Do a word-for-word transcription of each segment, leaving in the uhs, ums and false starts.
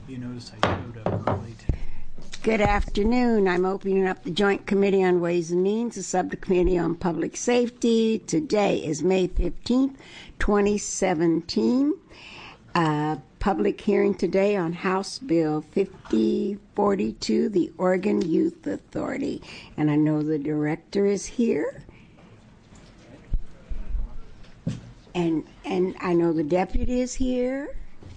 You notice I showed up early today. Good afternoon. I'm opening up the Joint Committee on Ways and Means, the Subcommittee on Public Safety. Today is May fifteenth, twenty seventeen. Uh, public hearing today on House Bill fifty forty-two, the Oregon Youth Authority. And I know the director is here. And, and I know the deputy is here.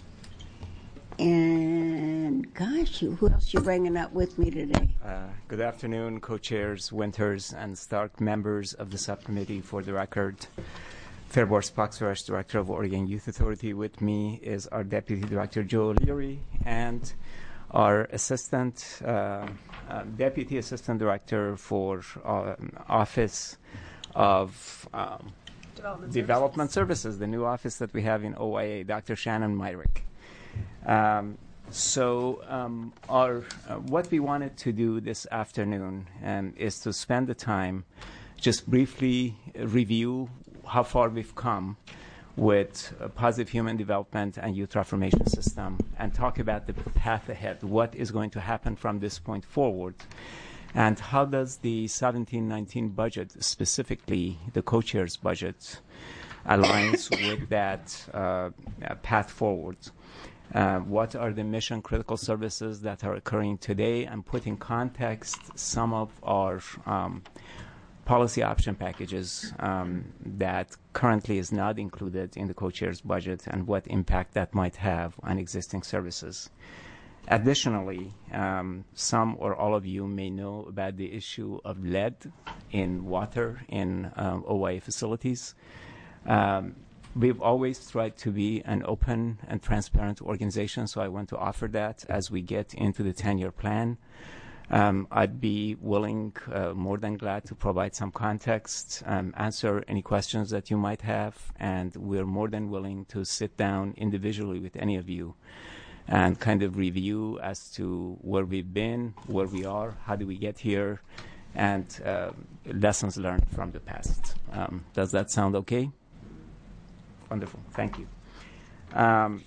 And gosh, who else you bringing up with me today? Uh, good afternoon, co-chairs Winters and Stark, members of the subcommittee. For the record, Fairborn Sparks-Rush, director of Oregon Youth Authority. With me is our deputy director, Joe Leary, and our assistant, uh, uh, deputy assistant director for uh, Office of um, Development, Development Services. Services, the new office that we have in O I A, Doctor Shannon Myrick. Um, so um, our, uh, what we wanted to do this afternoon um, is to spend the time just briefly review how far we've come with uh, positive human development and youth reformation system, and talk about the path ahead, what is going to happen from this point forward, and how does the seventeen nineteen budget, specifically the co-chair's budget, aligns with that uh, path forward. Uh, what are the mission critical services that are occurring today, and put in context some of our um, policy option packages um, that currently is not included in the co-chair's budget, and what impact that might have on existing services. Additionally, um, some or all of you may know about the issue of lead in water in um, O I A facilities. Um, We've always tried to be an open and transparent organization, so I want to offer that as we get into the ten-year plan. Um, I'd be willing, uh, more than glad, to provide some context, um, answer any questions that you might have, and we're more than willing to sit down individually with any of you and kind of review as to where we've been, where we are, how do we get here, and uh, lessons learned from the past. Um, does that sound okay? Wonderful. Thank you. Um,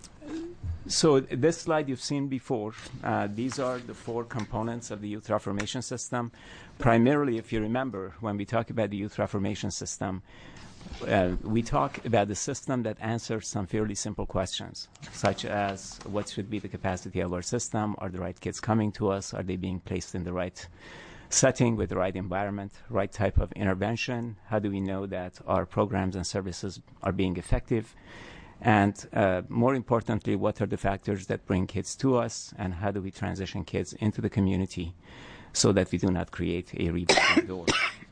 so this slide you've seen before. Uh, these are the four components of the youth reformation system. Primarily, if you remember, when we talk about the youth reformation system, uh, we talk about the system that answers some fairly simple questions, such as what should be the capacity of our system? Are the right kids coming to us? Are they being placed in the right setting with the right environment, right type of intervention? How do we know that our programs and services are being effective? And uh, more importantly, what are the factors that bring kids to us, and how do we transition kids into the community so that we do not create a revolving door?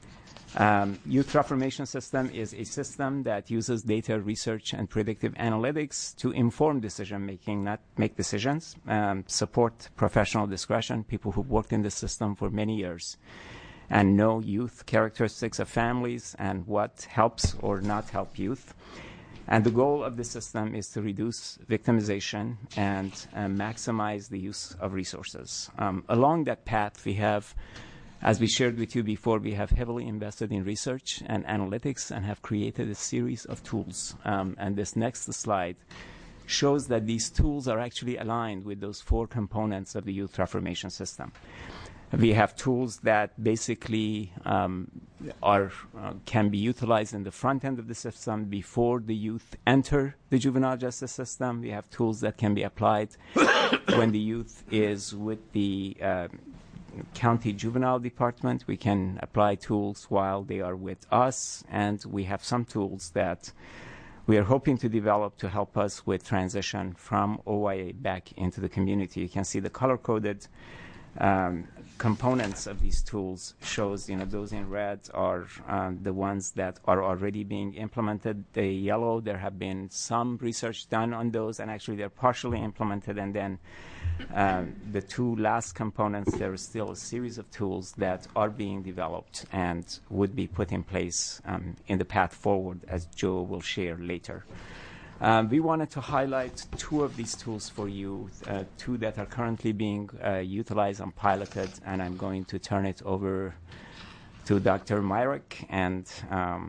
Um, Youth Reformation System is a system that uses data research and predictive analytics to inform decision making, not make decisions, um, support professional discretion, people who've worked in the system for many years and know youth characteristics of families and what helps or not help youth. And the goal of the system is to reduce victimization and uh, maximize the use of resources. Um, along that path, we have, as we shared with you before, we have heavily invested in research and analytics and have created a series of tools. Um, and this next slide shows that these tools are actually aligned with those four components of the youth reformation system. We have tools that basically um, are uh, can be utilized in the front end of the system before the youth enter the juvenile justice system. We have tools that can be applied when the youth is with the uh, county juvenile department. We can apply tools while they are with us, and we have some tools that we are hoping to develop to help us with transition from O I A back into the community. You can see the color-coded um, components of these tools shows, you know, those in red are um, the ones that are already being implemented. The yellow, there have been some research done on those, and actually they're partially implemented. And then um, the two last components, there is still a series of tools that are being developed and would be put in place um, in the path forward, as Joe will share later. Um, we wanted to highlight two of these tools for you, uh, two that are currently being uh, utilized and piloted, and I'm going to turn it over to Doctor Myrick and um,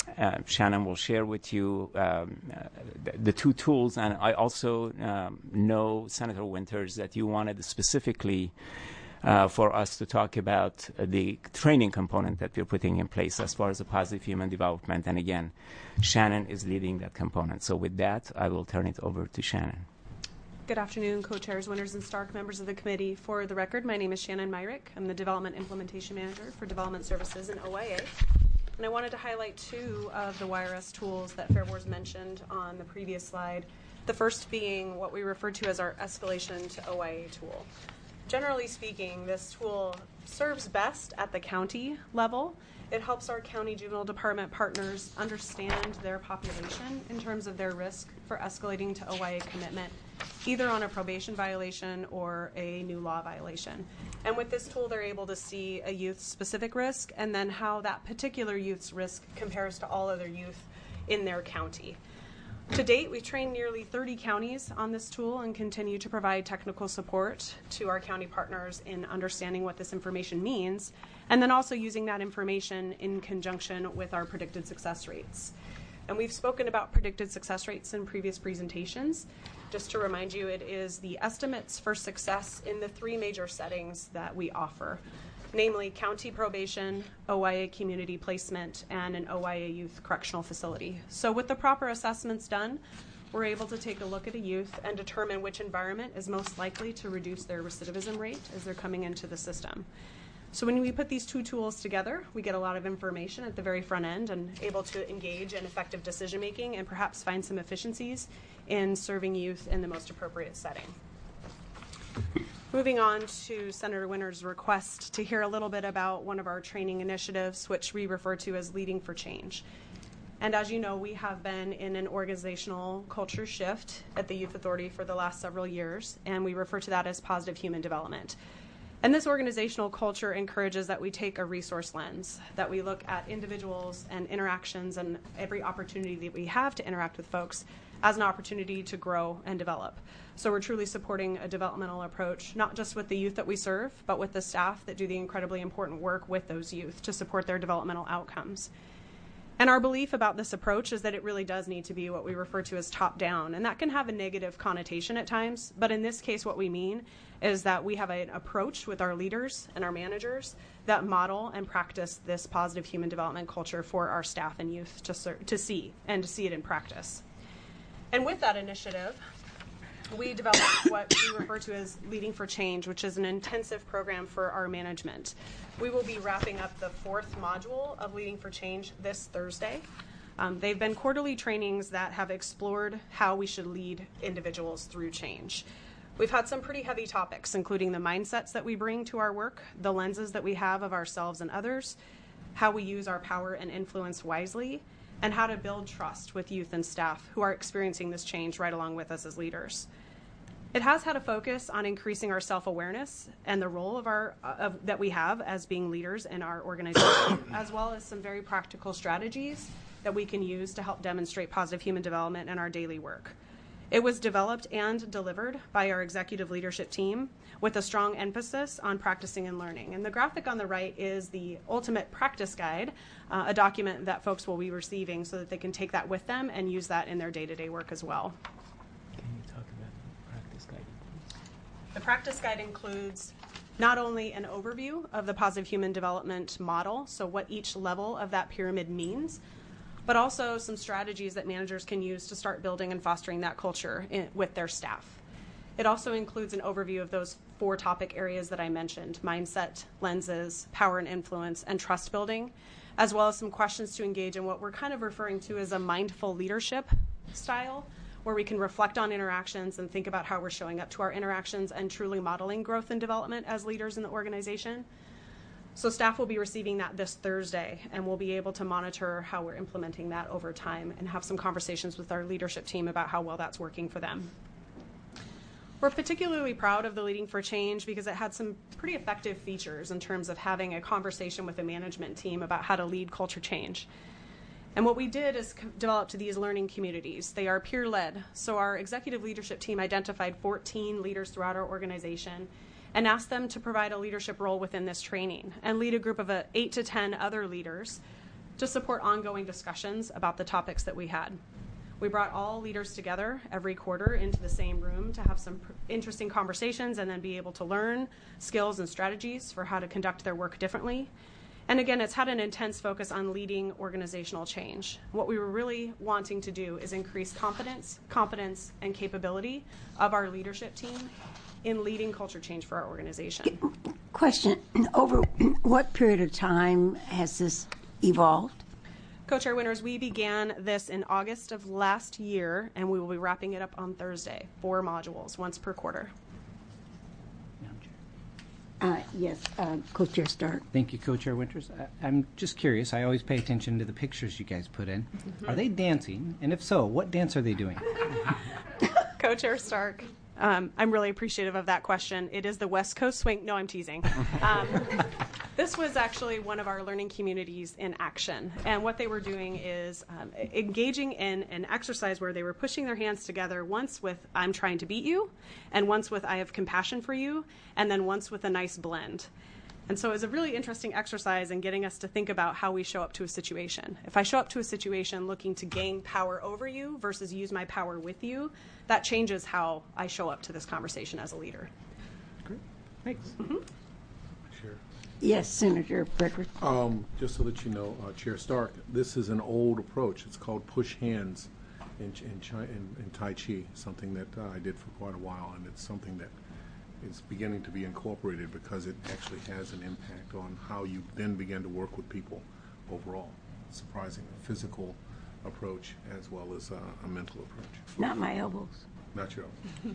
uh, Shannon will share with you um, uh, the, the two tools. And I also um, know, Senator Winters, that you wanted specifically uh, for us to talk about uh, the training component that we're putting in place as far as the positive human development. And again, Shannon is leading that component. So with that, I will turn it over to Shannon. Good afternoon, co-chairs, Winters and Stark, members of the committee. For the record, my name is Shannon Myrick. I'm the Development Implementation Manager for Development Services in O I A. And I wanted to highlight two of the Y R S tools that Fair Boards mentioned on the previous slide. The first being what we refer to as our escalation to O I A tool. Generally speaking, this tool serves best at the county level. It helps our county juvenile department partners understand their population in terms of their risk for escalating to O I A commitment, either on a probation violation or a new law violation. And with this tool, they're able to see a youth's specific risk and then how that particular youth's risk compares to all other youth in their county. To date, we've trained nearly thirty counties on this tool and continue to provide technical support to our county partners in understanding what this information means, and then also using that information in conjunction with our predicted success rates. And we've spoken about predicted success rates in previous presentations. Just to remind you, it is the estimates for success in the three major settings that we offer, namely county probation, O I A community placement, and an O I A youth correctional facility. So with the proper assessments done, we're able to take a look at a youth and determine which environment is most likely to reduce their recidivism rate as they're coming into the system. So when we put these two tools together, we get a lot of information at the very front end and able to engage in effective decision making and perhaps find some efficiencies in serving youth in the most appropriate setting. Moving on to Senator Winters' request to hear a little bit about one of our training initiatives, which we refer to as Leading for Change. And as you know, we have been in an organizational culture shift at the Youth Authority for the last several years, and we refer to that as positive human development. And this organizational culture encourages that we take a resource lens, that we look at individuals and interactions and every opportunity that we have to interact with folks as an opportunity to grow and develop. So we're truly supporting a developmental approach, not just with the youth that we serve, but with the staff that do the incredibly important work with those youth to support their developmental outcomes. And our belief about this approach is that it really does need to be what we refer to as top-down, and that can have a negative connotation at times, but in this case what we mean is that we have an approach with our leaders and our managers that model and practice this positive human development culture for our staff and youth to, ser- to see and to see it in practice. And with that initiative, we developed what we refer to as Leading for Change, which is an intensive program for our management. We will be wrapping up the fourth module of Leading for Change this Thursday. Um, they've been quarterly trainings that have explored how we should lead individuals through change. We've had some pretty heavy topics, including the mindsets that we bring to our work, the lenses that we have of ourselves and others, how we use our power and influence wisely, and how to build trust with youth and staff who are experiencing this change right along with us as leaders. It has had a focus on increasing our self-awareness and the role of our of, that we have as being leaders in our organization, as well as some very practical strategies that we can use to help demonstrate positive human development in our daily work. It was developed and delivered by our executive leadership team with a strong emphasis on practicing and learning. And the graphic on the right is the ultimate practice guide, uh, a document that folks will be receiving so that they can take that with them and use that in their day-to-day work as well. Can you talk about the practice guide, please? The practice guide includes not only an overview of the positive human development model, so what each level of that pyramid means, but also some strategies that managers can use to start building and fostering that culture in, with their staff. It also includes an overview of those four topic areas that I mentioned: mindset, lenses, power and influence, and trust building, as well as some questions to engage in what we're kind of referring to as a mindful leadership style, where we can reflect on interactions and think about how we're showing up to our interactions and truly modeling growth and development as leaders in the organization. So staff will be receiving that this Thursday, and we'll be able to monitor how we're implementing that over time and have some conversations with our leadership team about how well that's working for them. We're particularly proud of the Leading for Change because it had some pretty effective features in terms of having a conversation with the management team about how to lead culture change. And what we did is develop these learning communities. They are peer-led, so our executive leadership team identified fourteen leaders throughout our organization and asked them to provide a leadership role within this training and lead a group of uh, eight to ten other leaders to support ongoing discussions about the topics that we had. We brought all leaders together every quarter into the same room to have some pr- interesting conversations and then be able to learn skills and strategies for how to conduct their work differently. And again, it's had an intense focus on leading organizational change. What we were really wanting to do is increase confidence, competence, and capability of our leadership team in leading culture change for our organization. Question, over what period of time has this evolved? Co-Chair Winters, we began this in August of last year, and we will be wrapping it up on Thursday. Four modules, once per quarter. Uh, yes, uh, Co-Chair Stark. Thank you, Co-Chair Winters. I, I'm just curious. I always pay attention to the pictures you guys put in. Mm-hmm. Are they dancing? And if so, what dance are they doing? Co-Chair Stark, um, I'm really appreciative of that question. It is the West Coast Swing. No, I'm teasing. Um, this was actually one of our learning communities in action. And what they were doing is um, engaging in an exercise where they were pushing their hands together, once with I'm trying to beat you, and once with I have compassion for you, and then once with a nice blend. And so it was a really interesting exercise in getting us to think about how we show up to a situation. If I show up to a situation looking to gain power over you versus use my power with you, that changes how I show up to this conversation as a leader. Great. Thanks. Mm-hmm. Chair. Yes, Senator Frederick. Um, just so that you know, uh, Chair Stark, this is an old approach. It's called push hands in, in, Chi, in, in Tai Chi, something that uh, I did for quite a while, and it's something that is beginning to be incorporated because it actually has an impact on how you then begin to work with people overall. Surprising, a physical approach as well as uh, a mental approach. Not my elbows. Not your own.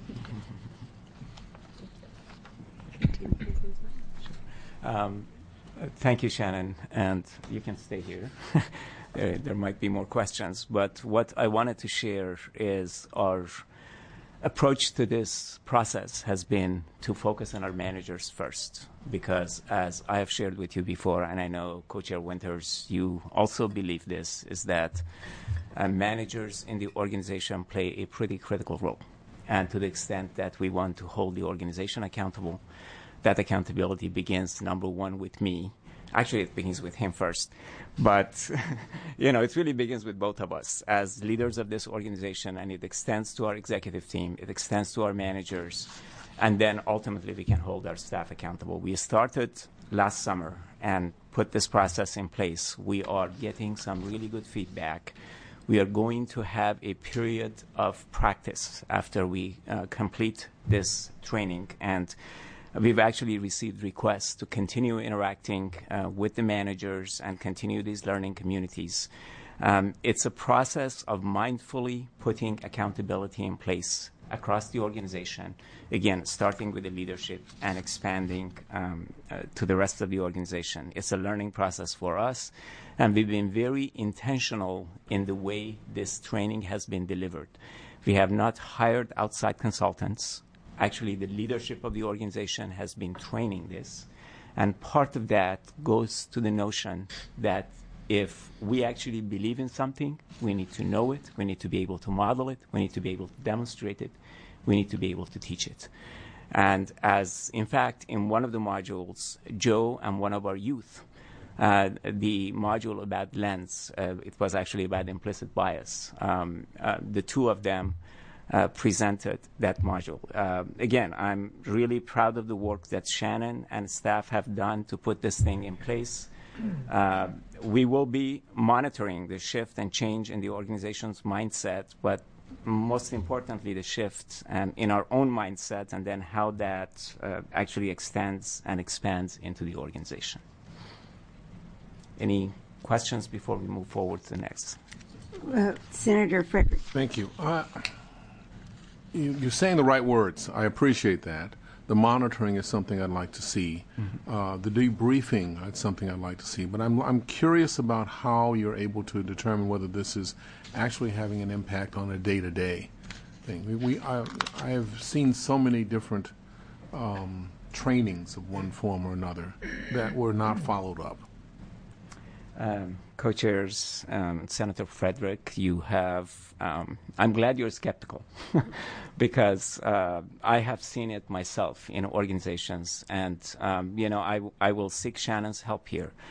Um, uh, thank you, Shannon, and you can stay here. there, there might be more questions, but what I wanted to share is our approach to this process has been to focus on our managers first, because as I have shared with you before, and I know Co-Chair Winters, you also believe this, is that uh, managers in the organization play a pretty critical role. And to the extent that we want to hold the organization accountable, that accountability begins, number one, with me. Actually, it begins with him first. But, you know, it really begins with both of us as leaders of this organization, and it extends to our executive team. It extends to our managers. And then ultimately we can hold our staff accountable. We started last summer and put this process in place. We are getting some really good feedback. We are going to have a period of practice after we uh, complete this training. And we've actually received requests to continue interacting uh, with the managers and continue these learning communities. Um, it's a process of mindfully putting accountability in place across the organization, again, starting with the leadership and expanding um, uh, to the rest of the organization. It's a learning process for us, and we've been very intentional in the way this training has been delivered. We have not hired outside consultants. Actually, the leadership of the organization has been training this. And part of that goes to the notion that if we actually believe in something, we need to know it, we need to be able to model it, we need to be able to demonstrate it, we need to be able to teach it. And as, in fact, in one of the modules, Joe and one of our youth, uh, the module about lens, uh, it was actually about implicit bias. Um, uh, the two of them Uh, presented that module. Uh, again, I'm really proud of the work that Shannon and staff have done to put this thing in place. Uh, we will be monitoring the shift and change in the organization's mindset, but most importantly, the shift and in our own mindset, and then how that uh, actually extends and expands into the organization. Any questions before we move forward to the next? Uh, Senator Frederick. Thank you. Uh, you. You're saying the right words. I appreciate that. The monitoring is something I'd like to see. Mm-hmm. uh, the debriefing is something I'd like to see. But I'm, I'm curious about how you're able to determine whether this is actually having an impact on a day-to-day thing. We, we I, I have seen so many different um, trainings of one form or another that were not followed up. Um, Co-chairs, um, Senator Frederick, you have, um, I'm glad you're skeptical because uh, I have seen it myself in organizations, and, um, you know, I, I will seek Shannon's help here.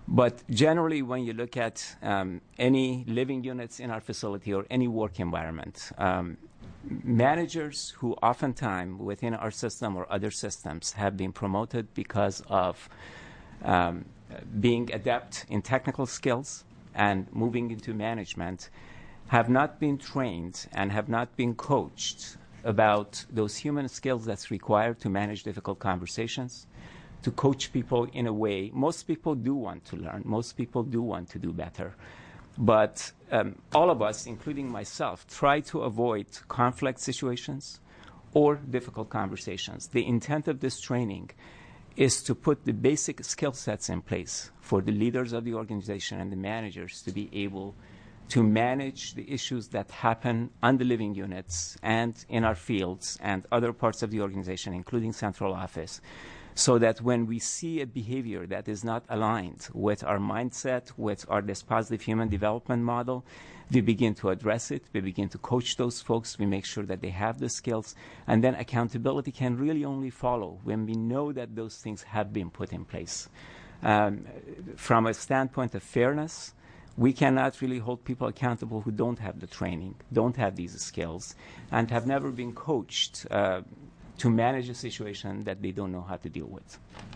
But generally, when you look at um, any living units in our facility or any work environment, um, managers who oftentimes within our system or other systems have been promoted because of um, being adept in technical skills and moving into management have not been trained and have not been coached about those human skills that's required to manage difficult conversations, to coach people in a way. Most people do want to learn. Most people do want to do better. But um, all of us, including myself, try to avoid conflict situations or difficult conversations. The intent of this training is to put the basic skill sets in place for the leaders of the organization and the managers to be able to manage the issues that happen on the living units and in our fields and other parts of the organization, including central office, so that when we see a behavior that is not aligned with our mindset, with our this positive human development model, we begin to address it, we begin to coach those folks, we make sure that they have the skills, and then accountability can really only follow when we know that those things have been put in place. Um, from a standpoint of fairness, we cannot really hold people accountable who don't have the training, don't have these skills, and have never been coached uh, to manage a situation that they don't know how to deal with.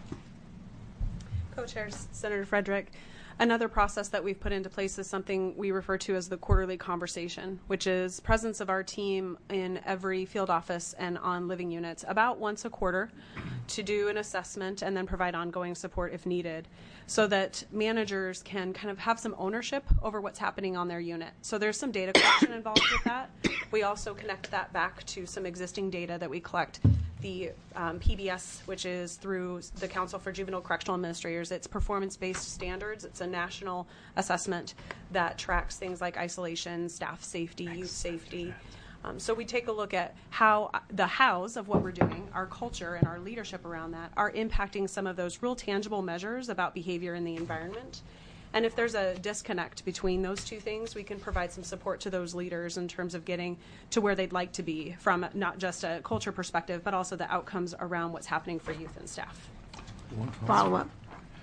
Co-chairs, Senator Frederick, another process that we've put into place is something we refer to as the quarterly conversation, which is presence of our team in every field office and on living units about once a quarter to do an assessment and then provide ongoing support if needed, so that managers can kind of have some ownership over what's happening on their unit. So there's some data collection involved with that. We also connect that back to some existing data that we collect. The um, P B S, which is through the Council for Juvenile Correctional Administrators, it's performance-based standards. It's a national assessment that tracks things like isolation, staff safety, youth safety. Um, so we take a look at how the hows of what we're doing, our culture and our leadership around that, are impacting some of those real tangible measures about behavior in the environment. And if there's a disconnect between those two things, we can provide some support to those leaders in terms of getting to where they'd like to be from not just a culture perspective, but also the outcomes around what's happening for youth and staff. Follow up.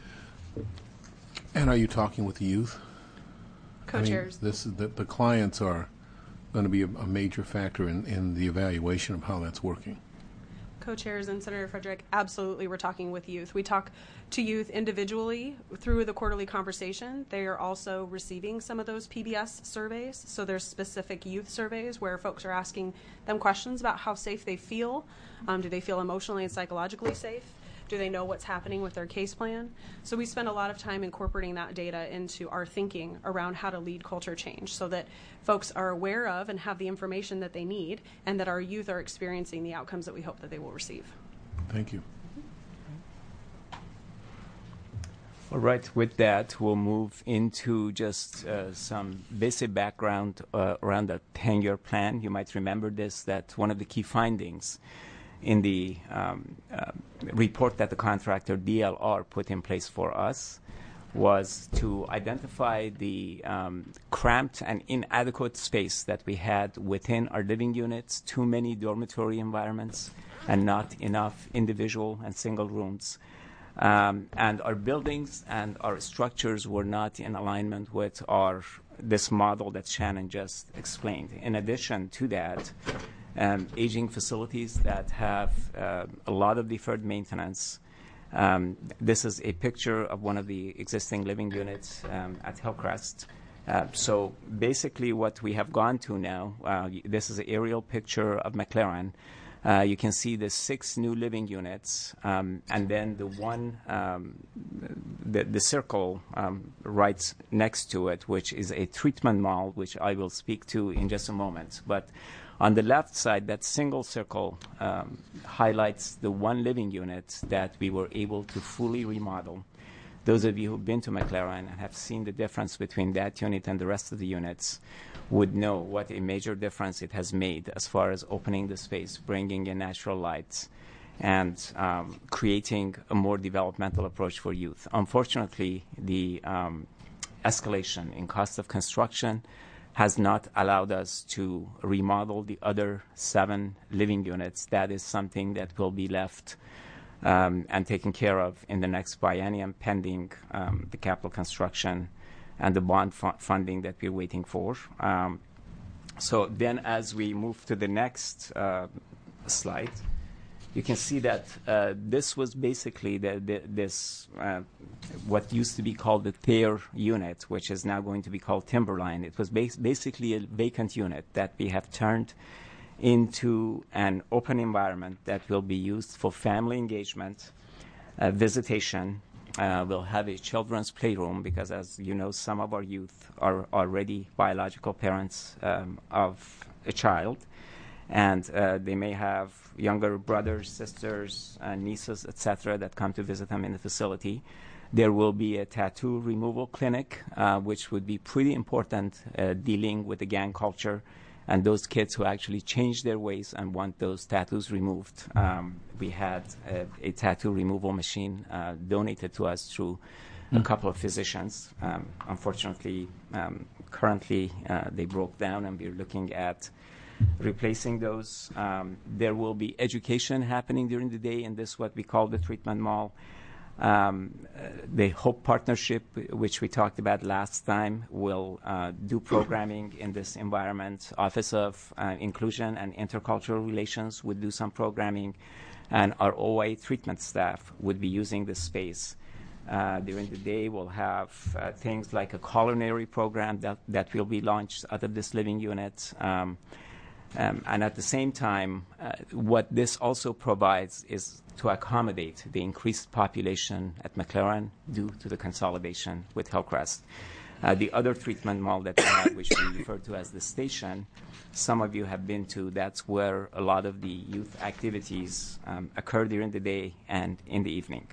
And are you talking with the youth? Co-chairs. I mean, this is the, the clients are going to be a, a major factor in, in the evaluation of how that's working. Co-chairs and Senator Frederick, absolutely, we're talking with youth. We talk to youth individually through the quarterly conversation. They are also receiving some of those P B S surveys. So there's specific youth surveys where folks are asking them questions about how safe they feel. Um, do they feel emotionally and psychologically safe? Do they know what's happening with their case plan? So we spend a lot of time incorporating that data into our thinking around how to lead culture change so that folks are aware of and have the information that they need, and that our youth are experiencing the outcomes that we hope that they will receive. Thank you. All right, with that, we'll move into just uh, some basic background uh, around the ten-year plan. You might remember this, that one of the key findings in the um, uh, report that the contractor D L R put in place for us was to identify the um, cramped and inadequate space that we had within our living units, too many dormitory environments and not enough individual and single rooms. Um, and our buildings and our structures were not in alignment with our this model that Shannon just explained. In addition to that, Um, aging facilities that have uh, a lot of deferred maintenance. Um, this is a picture of one of the existing living units um, at Hillcrest. Uh, so basically what we have gone to now, uh, this is an aerial picture of McLaren. Uh, you can see the six new living units, um, and then the one, um, the, the circle um, right next to it, which is a treatment mall, which I will speak to in just a moment. But on the left side, that single circle um, highlights the one living unit that we were able to fully remodel. Those of you who've been to McLaren and have seen the difference between that unit and the rest of the units would know what a major difference it has made as far as opening the space, bringing in natural lights, and um, creating a more developmental approach for youth. Unfortunately, the um, escalation in cost of construction has not allowed us to remodel the other seven living units. That is something that will be left um, and taken care of in the next biennium, pending um, the capital construction and the bond fu- funding that we're waiting for. Um, so then as we move to the next uh, slide, you can see that uh, this was basically the, the, this uh, what used to be called the Thayer unit, which is now going to be called Timberline. It was bas- basically a vacant unit that we have turned into an open environment that will be used for family engagement, uh, visitation. Uh, we'll have a children's playroom because, as you know, some of our youth are already biological parents um, of a child, and uh, they may have younger brothers, sisters, uh, nieces, et cetera, that come to visit them in the facility. There will be a tattoo removal clinic, uh, which would be pretty important, uh, dealing with the gang culture and those kids who actually change their ways and want those tattoos removed. Um, we had a, a tattoo removal machine uh, donated to us through mm. a couple of physicians. Um, unfortunately, um, currently uh, they broke down, and we're looking at replacing those. Um, there will be education happening during the day in this, what we call the treatment mall. Um, uh, the HOPE partnership, which we talked about last time, will uh, do programming in this environment. Office of uh, Inclusion and Intercultural Relations would do some programming, and our O A treatment staff would be using this space. Uh, during the day, we'll have uh, things like a culinary program that, that will be launched out of this living unit. Um, Um, and at the same time, uh, what this also provides is to accommodate the increased population at McLaren due to the consolidation with Hillcrest. Uh, the other treatment mall that we have, which we refer to as the station, some of you have been to. That's where a lot of the youth activities um, occur during the day and in the evening.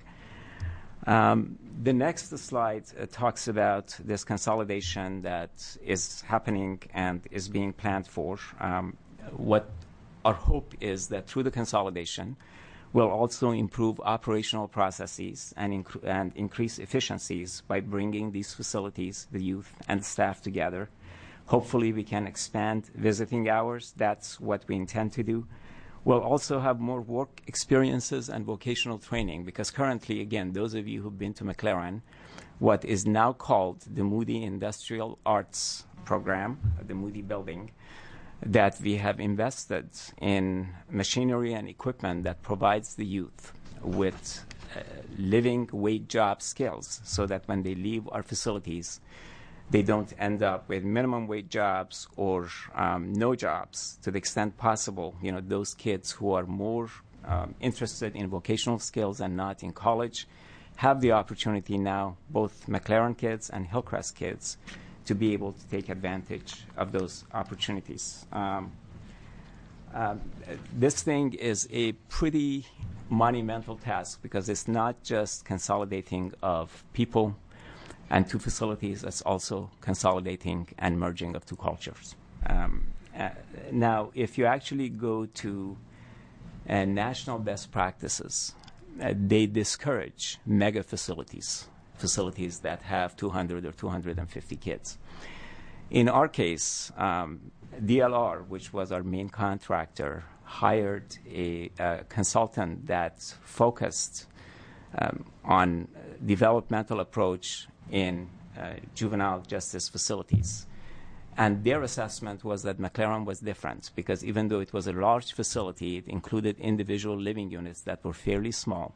Um, the next slide uh, talks about this consolidation that is happening and is being planned for. Um, what our hope is that through the consolidation, we'll also improve operational processes and, inc- and increase efficiencies by bringing these facilities, the youth and the staff together. Hopefully we can expand visiting hours. That's what we intend to do. We'll also have more work experiences and vocational training, because currently, again, those of you who've been to McLaren, what is now called the Moody Industrial Arts Program, the Moody Building, that we have invested in machinery and equipment that provides the youth with uh, living wage job skills, so that when they leave our facilities, they don't end up with minimum wage jobs or um, no jobs. To the extent possible, you know, those kids who are more um, interested in vocational skills and not in college have the opportunity now, both McLaren kids and Hillcrest kids, to be able to take advantage of those opportunities. Um, um, this thing is a pretty monumental task, because it's not just consolidating of people and two facilities, it's also consolidating and merging of two cultures. Um, uh, now, if you actually go to uh, national best practices, uh, they discourage mega facilities, facilities that have two hundred or two hundred fifty kids. In our case, um, D L R, which was our main contractor, hired a, a consultant that focused um, on developmental approach in uh, juvenile justice facilities. And their assessment was that McLaren was different, because even though it was a large facility, it included individual living units that were fairly small.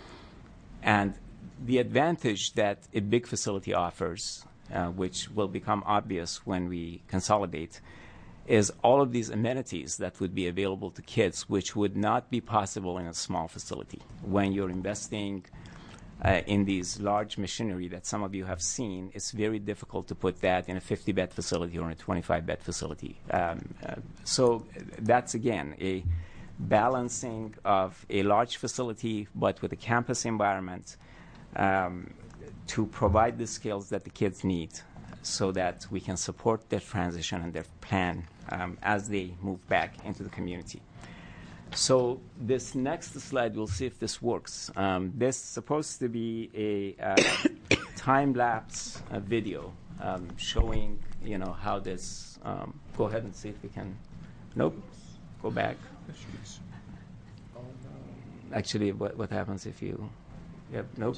And the advantage that a big facility offers, uh, which will become obvious when we consolidate, is all of these amenities that would be available to kids, which would not be possible in a small facility. When you're investing Uh, in these large machinery that some of you have seen, it's very difficult to put that in a fifty-bed facility or in a twenty-five-bed facility. Um, uh, so that's, again, a balancing of a large facility but with a campus environment um, to provide the skills that the kids need so that we can support their transition and their plan um, as they move back into the community. So this next slide, we'll see if this works. Um, this is supposed to be a uh, time-lapse uh, video um, showing, you know, how this. Um, go ahead and see if we can. Nope. Go back. actually, what, what happens if you, yep, nope.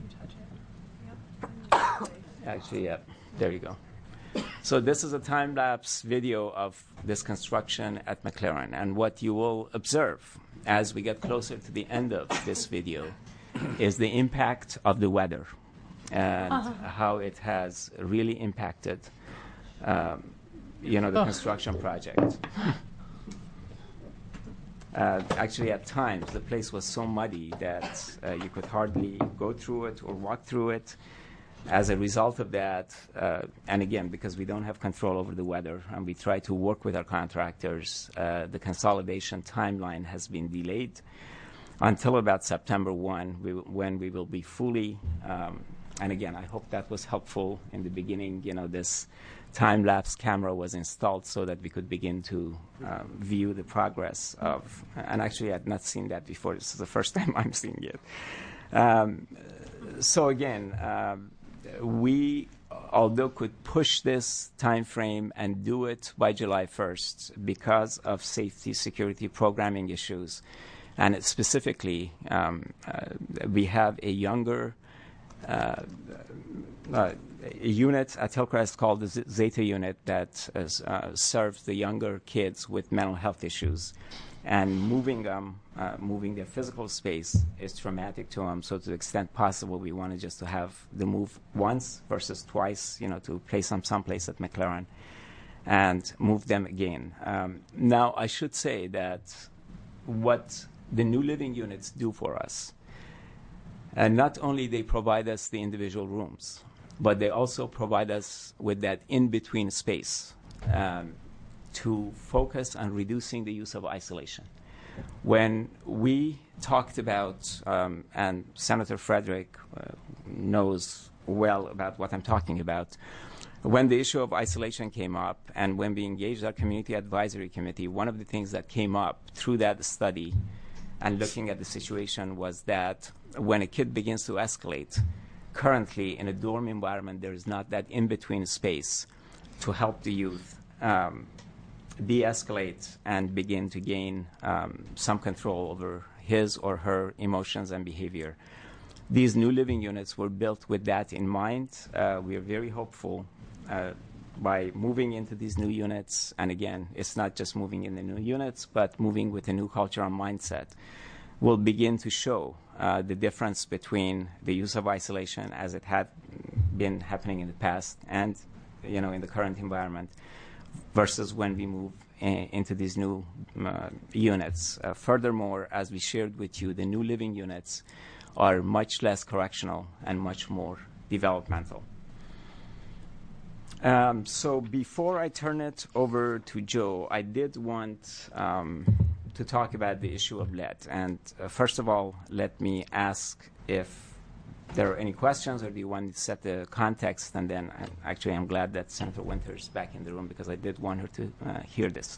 Actually, yep, there you go. So this is a time-lapse video of this construction at McLaren. And what you will observe as we get closer to the end of this video is the impact of the weather and uh-huh. how it has really impacted, um, you know, the oh. construction project. Uh, actually, at times, the place was so muddy that uh, you could hardly go through it or walk through it. As a result of that, uh, and again, because we don't have control over the weather, and we try to work with our contractors, uh, the consolidation timeline has been delayed until about September first, we, when we will be fully, um, and again, I hope that was helpful in the beginning. You know, this time-lapse camera was installed so that we could begin to um, view the progress of, and actually I had not seen that before. This is the first time I'm seeing it. Um, so again, um, we, although could push this time frame and do it by July first because of safety, security, programming issues, and it specifically, um, uh, we have a younger uh, uh, a unit at Hillcrest called the Z- Zeta unit that is, uh, serves the younger kids with mental health issues. And moving them, uh, moving their physical space is traumatic to them. So to the extent possible, we wanted just to have the move once versus twice, you know, to place them someplace at McLaren and move them again. Um, now, I should say that what the new living units do for us, and not only they provide us the individual rooms, but they also provide us with that in-between space um, to focus on reducing the use of isolation. When we talked about, um, and Senator Frederick uh, knows well about what I'm talking about, when the issue of isolation came up and when we engaged our community advisory committee, one of the things that came up through that study and looking at the situation was that when a kid begins to escalate, currently in a dorm environment, there is not that in-between space to help the youth um, de-escalate and begin to gain um, some control over his or her emotions and behavior. These new living units were built with that in mind. Uh, we are very hopeful uh, by moving into these new units, and again, it's not just moving in the new units, but moving with a new culture and mindset, will begin to show uh, the difference between the use of isolation as it had been happening in the past and, you know, in the current environment versus when we move in, into these new uh, units. Uh, furthermore, as we shared with you, the new living units are much less correctional and much more developmental. Um, so before I turn it over to Joe, I did want um, to talk about the issue of lead. And uh, first of all, let me ask if there are any questions, or do you want to set the context? And then I, actually I'm glad that Senator Winters is back in the room because I did want her to uh, hear this.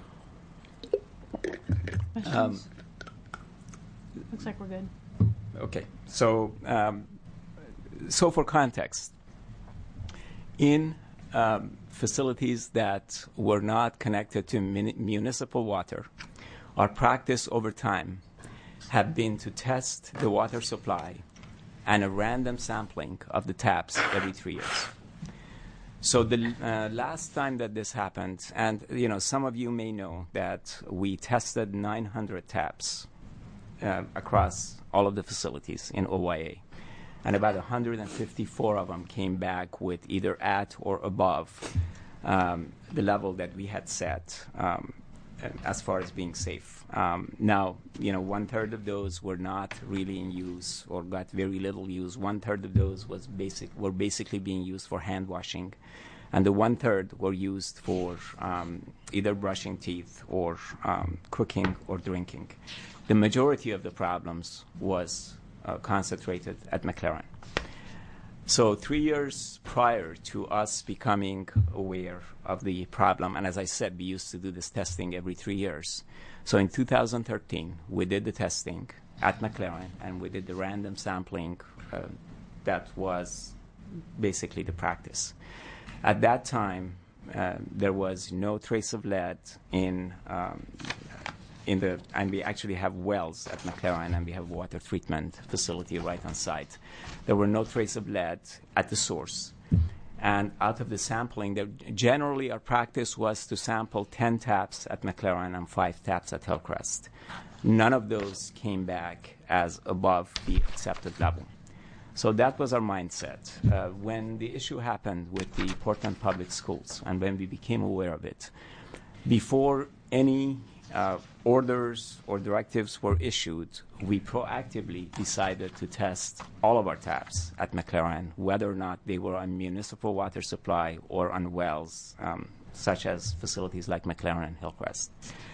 Um, Looks like we're good. Okay. So, um, so for context, in um, facilities that were not connected to mun- municipal water, our practice over time have been to test the water supply and a random sampling of the taps every three years. So the uh, last time that this happened, and you know, some of you may know that we tested nine hundred taps uh, across all of the facilities in O Y A. And about one hundred fifty-four of them came back with either at or above um, the level that we had set um, as far as being safe. Um, now, you know, one-third of those were not really in use or got very little use. One-third of those was basic, were basically being used for hand washing. And the one-third were used for um, either brushing teeth or um, cooking or drinking. The majority of the problems was Uh, concentrated at McLaren. So three years prior to us becoming aware of the problem, and as I said, we used to do this testing every three years. So in two thousand thirteen, we did the testing at McLaren, and we did the random sampling uh, that was basically the practice. At that time, uh, there was no trace of lead in um, in the, and we actually have wells at McLaren, and we have water treatment facility right on site. There were no trace of lead at the source. And out of the sampling, there, generally our practice was to sample ten taps at McLaren and five taps at Hillcrest. None of those came back as above the accepted level. So that was our mindset. Uh, when the issue happened with the Portland Public Schools and when we became aware of it, before any uh, orders or directives were issued, we proactively decided to test all of our taps at McLaren, whether or not they were on municipal water supply or on wells, um, such as facilities like McLaren and Hillcrest.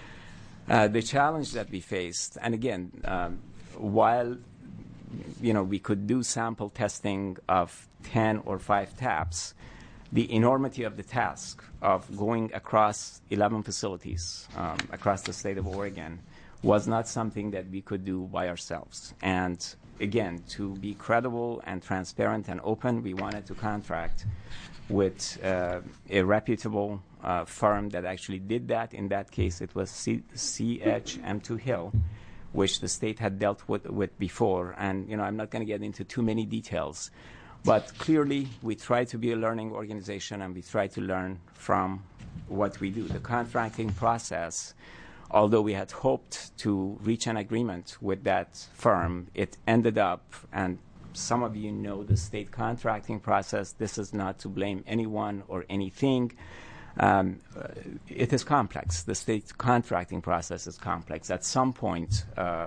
Uh, the challenge that we faced, and again, um, while you know, we could do sample testing of ten or five taps, the enormity of the task of going across eleven facilities um, across the state of Oregon was not something that we could do by ourselves. And again, to be credible and transparent and open, we wanted to contract with uh, a reputable uh, firm that actually did that. In that case, it was C H M two Hill, which the state had dealt with, with before. And, you know, I'm not going to get into too many details. But clearly, we try to be a learning organization, and we try to learn from what we do. The contracting process, although we had hoped to reach an agreement with that firm, it ended up, and some of you know the state contracting process. This is not to blame anyone or anything. Um, uh, it is complex. The state contracting process is complex. At some point, uh,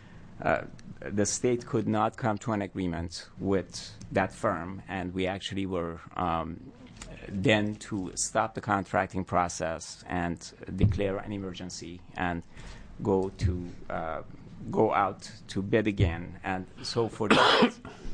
uh, the state could not come to an agreement with that firm, and we actually were um, then to stop the contracting process and declare an emergency and go to uh, go out to bid again. And so for that,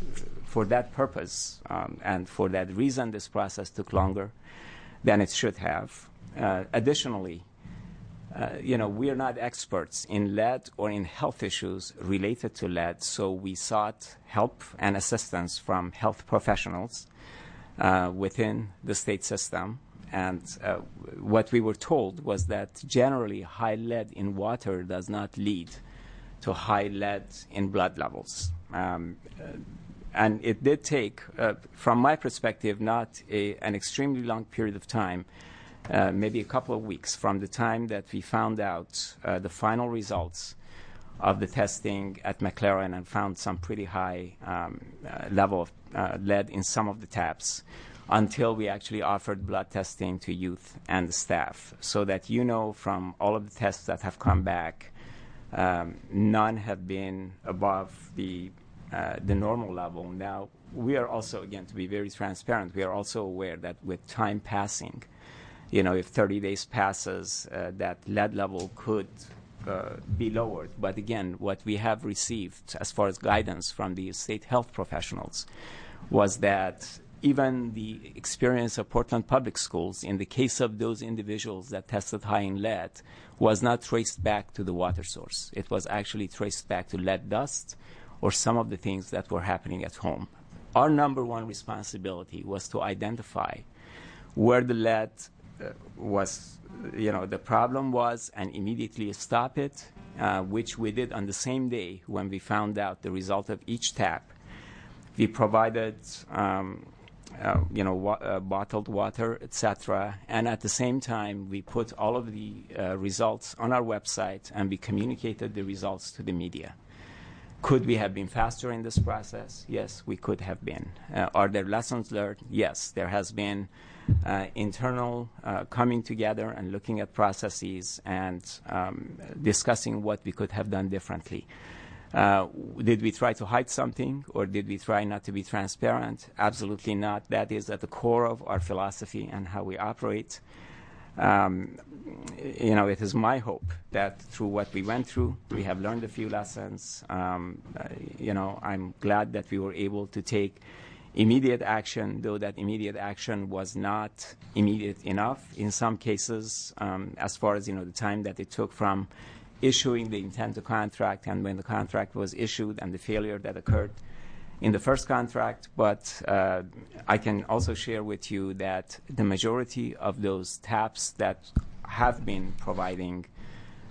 for that purpose um, and for that reason, this process took longer than it should have. Uh, additionally, uh, you know, we are not experts in lead or in health issues related to lead, so we sought help and assistance from health professionals uh, within the state system. And uh, what we were told was that generally high lead in water does not lead to high lead in blood levels. Um, uh, And it did take, uh, from my perspective, not a, an extremely long period of time, uh, maybe a couple of weeks from the time that we found out uh, the final results of the testing at McLaren and found some pretty high um, uh, level of uh, lead in some of the taps, until we actually offered blood testing to youth and the staff, so that you know from all of the tests that have come back, um, none have been above the Uh, the normal level. Now, we are also, again, to be very transparent, we are also aware that with time passing, you know, if thirty days passes, uh, that lead level could uh, be lowered. But again, what we have received as far as guidance from the state health professionals was that even the experience of Portland Public Schools, in the case of those individuals that tested high in lead, was not traced back to the water source. It was actually traced back to lead dust or some of the things that were happening at home. Our number one responsibility was to identify where the lead uh, was, you know, the problem was, and immediately stop it, uh, which we did on the same day when we found out the result of each tap. We provided, um, uh, you know, wa- uh, bottled water, et cetera, and at the same time, we put all of the uh, results on our website, and we communicated the results to the media. Could we have been faster in this process? Yes, we could have been. Uh, are there lessons learned? Yes, there has been uh, internal uh, coming together and looking at processes and um, discussing what we could have done differently. Uh, did we try to hide something, or did we try not to be transparent? Absolutely not. That is at the core of our philosophy and how we operate. Um, you know, it is my hope that through what we went through, we have learned a few lessons. Um, uh, you know, I'm glad that we were able to take immediate action, though that immediate action was not immediate enough in some cases, um, as far as, you know, the time that it took from issuing the intent to contract and when the contract was issued and the failure that occurred in the first contract. But uh, I can also share with you that the majority of those taps that have been providing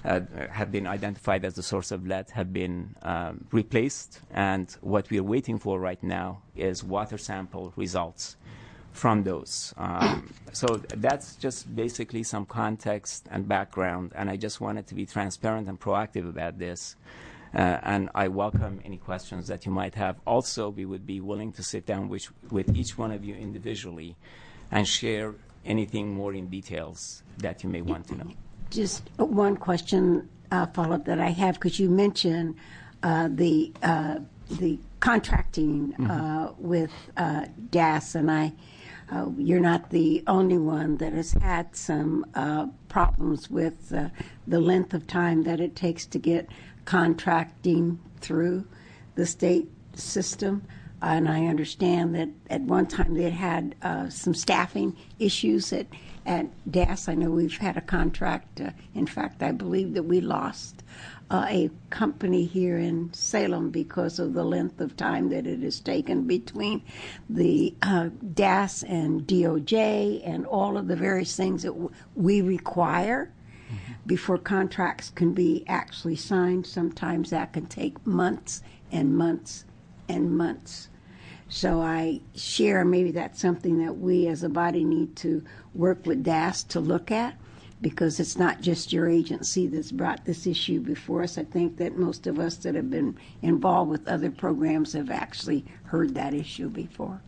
uh, have been identified as the source of lead have been um, replaced, and what we're waiting for right now is water sample results from those. Um, so that's just basically some context and background, and I just wanted to be transparent and proactive about this. Uh, and I welcome any questions that you might have. Also, we would be willing to sit down with, with each one of you individually and share anything more in details that you may want to know. Just one question, uh, follow-up that I have, because you mentioned uh, the uh, the contracting uh, mm-hmm. with uh, D A S, and I, uh, you're not the only one that has had some uh, problems with uh, the length of time that it takes to get contracting through the state system. And I understand that at one time they had uh, some staffing issues at, at D A S. I know we've had a contract. Uh, in fact, I believe that we lost uh, a company here in Salem because of the length of time that it has taken between the uh, D A S and D O J and all of the various things that w- we require before contracts can be actually signed. Sometimes that can take months and months and months. So I share, maybe that's something that we as a body need to work with D A S to look at, because it's not just your agency that's brought this issue before us. I think that most of us that have been involved with other programs have actually heard that issue before.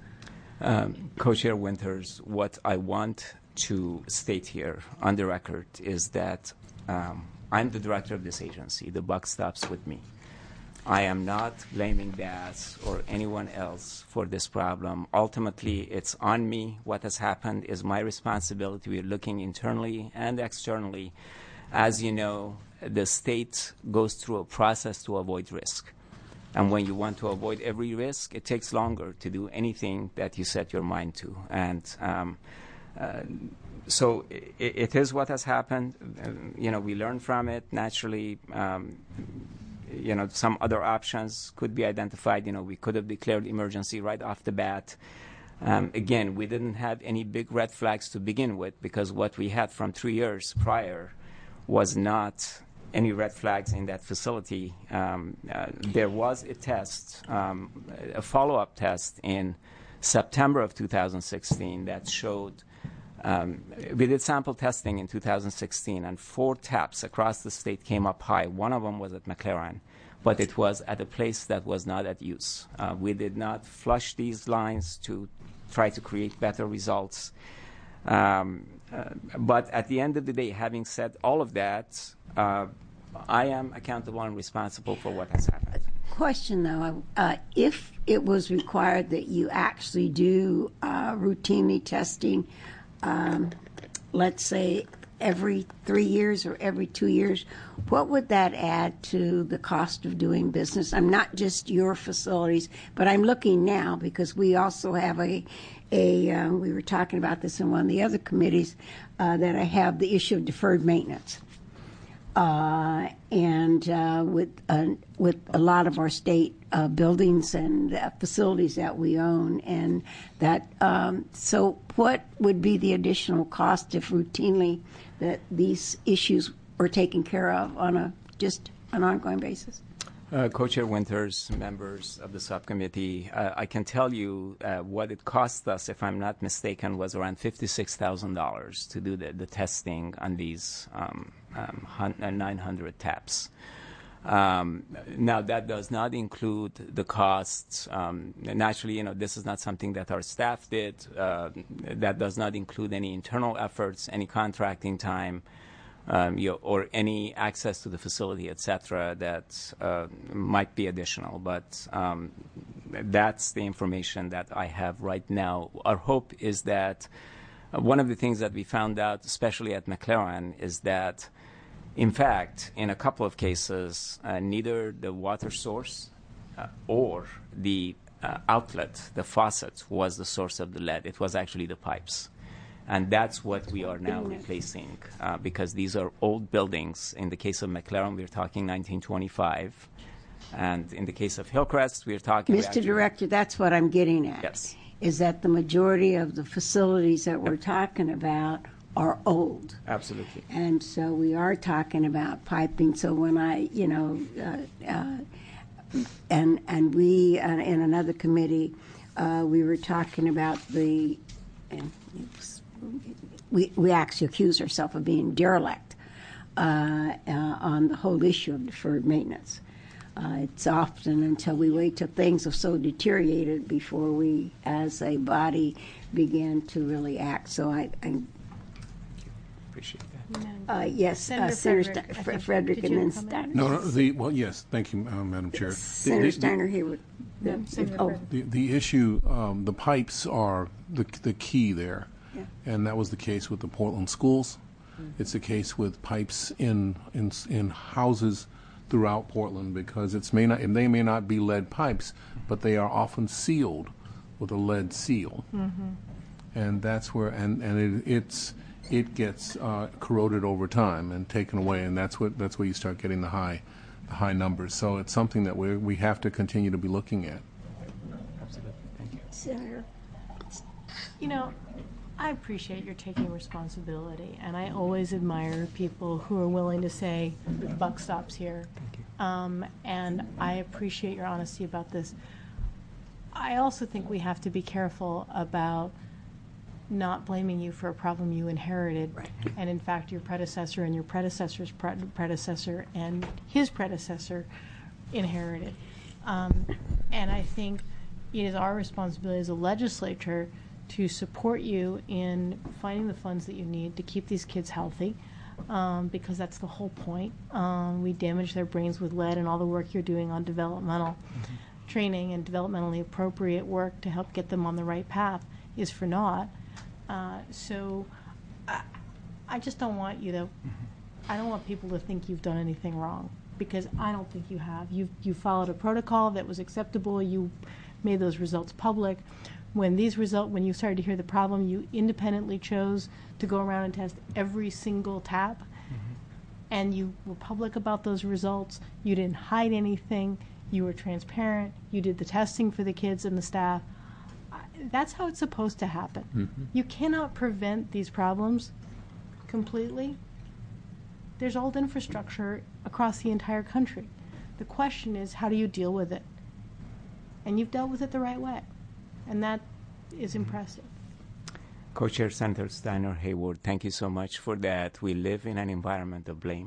Um, Co-Chair Winters, what I want to state here on the record is that um, I'm the director of this agency. The buck stops with me. I am not blaming D A S or anyone else for this problem. Ultimately, it's on me. What has happened is my responsibility. We're looking internally and externally. As you know, the state goes through a process to avoid risk. And when you want to avoid every risk, it takes longer to do anything that you set your mind to. And um, uh, so it, it is what has happened. Uh, you know, we learn from it naturally. Um, you know, some other options could be identified. You know, we could have declared emergency right off the bat. Um, again, we didn't have any big red flags to begin with, because what we had from three years prior was not any red flags in that facility. Um, uh, there was a test, um, a follow-up test in September of two thousand sixteen that showed Um, we did sample testing in two thousand sixteen, and four taps across the state came up high. One of them was at McLaren, but it was at a place that was not at use. Uh, we did not flush these lines to try to create better results. Um, uh, but at the end of the day, having said all of that, uh, I am accountable and responsible for what has happened. Question, though, uh, if it was required that you actually do uh, routinely testing, Um, let's say every three years or every two years, what would that add to the cost of doing business? I'm not just your facilities, but I'm looking now because we also have a, a uh, we were talking about this in one of the other committees, uh, that I have the issue of deferred maintenance. Uh, and uh, with uh, with a lot of our state uh, buildings and uh, facilities that we own, and that um, so what would be the additional cost if routinely that these issues are taken care of on a just an ongoing basis? Uh, Co-Chair Winters, members of the subcommittee, uh, I can tell you uh, what it cost us, if I'm not mistaken, was around fifty-six thousand dollars to do the, the testing on these um, um, nine hundred taps. Um, now, that does not include the costs. Um, naturally, you know, this is not something that our staff did. Uh, that does not include any internal efforts, any contracting time, Um, you know, or any access to the facility, et cetera, that uh, might be additional. But um, that's the information that I have right now. Our hope is that uh, one of the things that we found out, especially at McLaren, is that, in fact, in a couple of cases, uh, neither the water source uh, or the uh, outlet, the faucet, was the source of the lead. It was actually the pipes. And that's what we are now replacing, uh, because these are old buildings. In the case of McLaren, we're talking nineteen twenty-five. And in the case of Hillcrest, we're talking... Mister Director, that's what I'm getting at. Yes. Is that the majority of the facilities that we're talking about are old. Absolutely. And so we are talking about piping. So when I, you know, uh, uh, and and we uh, in another committee, uh, we were talking about the, and it was, we we actually accused ourselves of being derelict uh, uh, on the whole issue of deferred maintenance. Uh, it's often until we wait till things have so deteriorated before we, as a body, begin to really act. So I. I Appreciate that. Uh, yes, Senator uh, Senator Frederick, Ste- I Fre- think. Frederick Did and you then comment? Steiner. No, no, the, well, yes, thank you, uh, Madam Chair. The- Senator the- the- Steiner Haywood. No, The- Senator oh, Frederick. The, the issue, um, the pipes are the, the key there. Yeah. And that was the case with the Portland schools. It's the case with pipes in, in, in houses throughout Portland because it's may not, and they may not be lead pipes, but they are often sealed with a lead seal. And that's where, and, and it, it's, it gets uh, corroded over time and taken away, and that's what, that's where you start getting the high, the high numbers. So it's something that we, we have to continue to be looking at. Absolutely. Thank you. Senator. You know, I appreciate your taking responsibility, and I always admire people who are willing to say, the buck stops here. Thank you. Um, and I appreciate your honesty about this. I also think we have to be careful about not blaming you for a problem you inherited. Right. And in fact, your predecessor and your predecessor's pre- predecessor and his predecessor inherited. Um, and I think it is our responsibility as a legislature to support you in finding the funds that you need to keep these kids healthy, um, because that's the whole point. Um, we damage their brains with lead, and all the work you're doing on developmental training and developmentally appropriate work to help get them on the right path is for naught. Uh, so I, I just don't want you to, I don't want people to think you've done anything wrong, because I don't think you have. You you followed a protocol that was acceptable. You made those results public. When these result, when you started to hear the problem, you independently chose to go around and test every single tap, and you were public about those results. You didn't hide anything. You were transparent. You did the testing for the kids and the staff. I- That's how it's supposed to happen. You cannot prevent these problems completely. There's old infrastructure across the entire country. The question is, how do you deal with it? And you've dealt with it the right way. And that is impressive. Co-Chair Senator Steiner Haywood, thank you so much for that. We live in an environment of blame.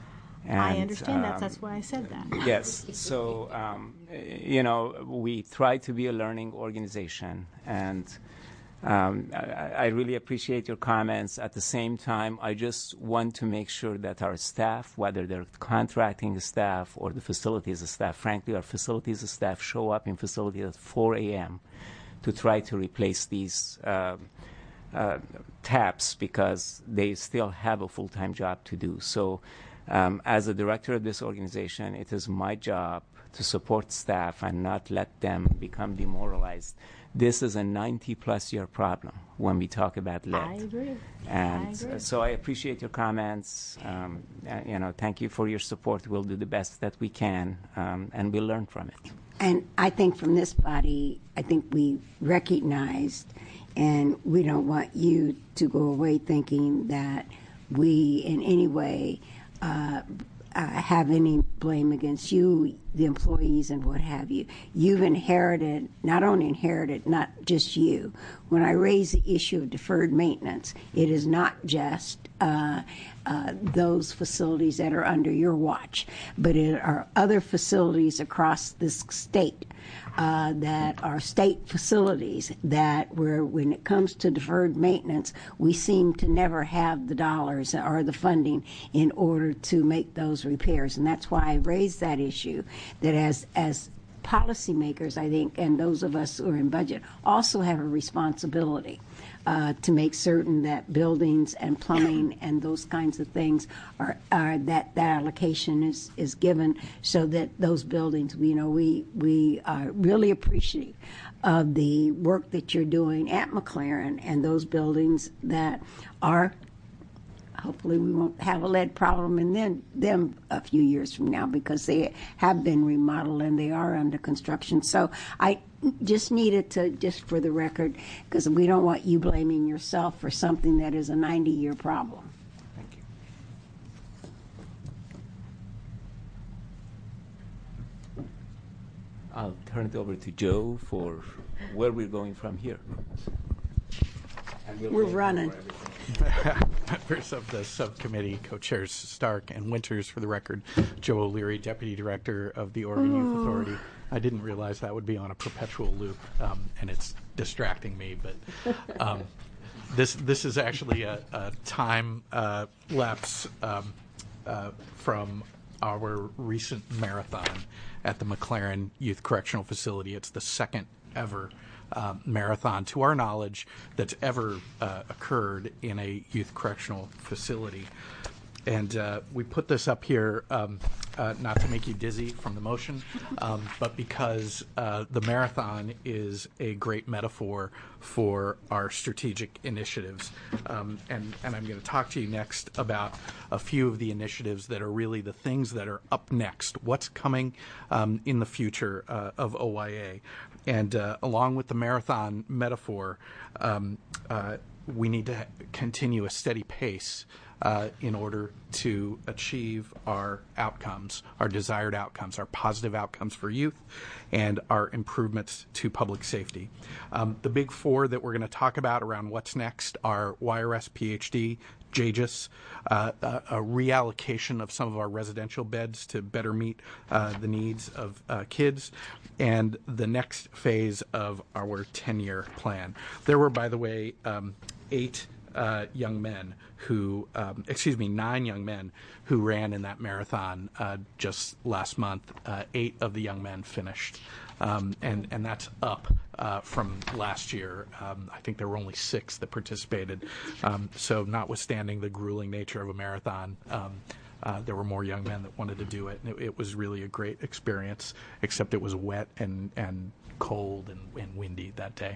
I And, understand that. um, That's why I said that. Yes. So, um, you know, we try to be a learning organization, and um, I, I really appreciate your comments. At the same time, I just want to make sure that our staff, whether they're contracting staff or the facilities staff, frankly, our facilities staff show up in facilities at four a.m. to try to replace these uh, uh, taps because they still have a full-time job to do. So, Um, as a director of this organization, it is my job to support staff and not let them become demoralized. This is a ninety-plus year problem when we talk about lead. I agree. And I agree. uh, so I appreciate your comments. Um, uh, you know, thank you for your support. We'll do the best that we can, um, and we'll learn from it. And I think from this body, I think we recognized, and we don't want you to go away thinking that we in any way uh, uh, have any blame against you, the employees, and what have you. You've inherited, not only inherited, not just you. When I raise the issue of deferred maintenance, it is not just uh, uh, those facilities that are under your watch, but it are other facilities across this state uh, that are state facilities that where when it comes to deferred maintenance, we seem to never have the dollars or the funding in order to make those repairs. And that's why I raised that issue, that as as policymakers, I think, and those of us who are in budget also have a responsibility uh, to make certain that buildings and plumbing and those kinds of things are, are that that allocation is, is given so that those buildings, you know, we we are really appreciative of the work that you're doing at McLaren and those buildings that are hopefully we won't have a lead problem in them, them a few years from now, because they have been remodeled and they are under construction. So I just needed to, just for the record, because we don't want you blaming yourself for something that is a ninety-year problem. Thank you. I'll turn it over to Joe for where we're going from here. And we'll We're thank you running. for everything. Members of the subcommittee, co-chairs Stark and Winters, for the record, Joe O'Leary, Deputy Director of the Oregon Youth Authority. I didn't realize that would be on a perpetual loop, um, and it's distracting me, but um, this this is actually a, a time uh, lapse um, uh, from our recent marathon at the McLaren Youth Correctional Facility. It's the second ever Uh, marathon, to our knowledge, that's ever uh, occurred in a youth correctional facility. And uh, we put this up here um, uh, not to make you dizzy from the motion, um, but because uh, the marathon is a great metaphor for our strategic initiatives. Um, and, and I'm going to talk to you next about a few of the initiatives that are really the things that are up next, what's coming um, in the future uh, of O Y A. And uh, along with the marathon metaphor, um, uh, we need to ha- continue a steady pace uh, in order to achieve our outcomes, our desired outcomes, our positive outcomes for youth, and our improvements to public safety. Um, the big four that we're going to talk about around what's next are Y R S P H D, J G I S, uh, a, a reallocation of some of our residential beds to better meet uh, the needs of uh, kids, and the next phase of our ten-year plan. There were, by the way, um, eight uh, young men who, um, excuse me, nine young men who ran in that marathon uh, just last month. Uh, eight of the young men finished. Um, and, and that's up uh, from last year. Um, I think there were only six that participated. Um, so notwithstanding the grueling nature of a marathon, um, uh, there were more young men that wanted to do it. And it, it was really a great experience, except it was wet and, and cold and, and windy that day.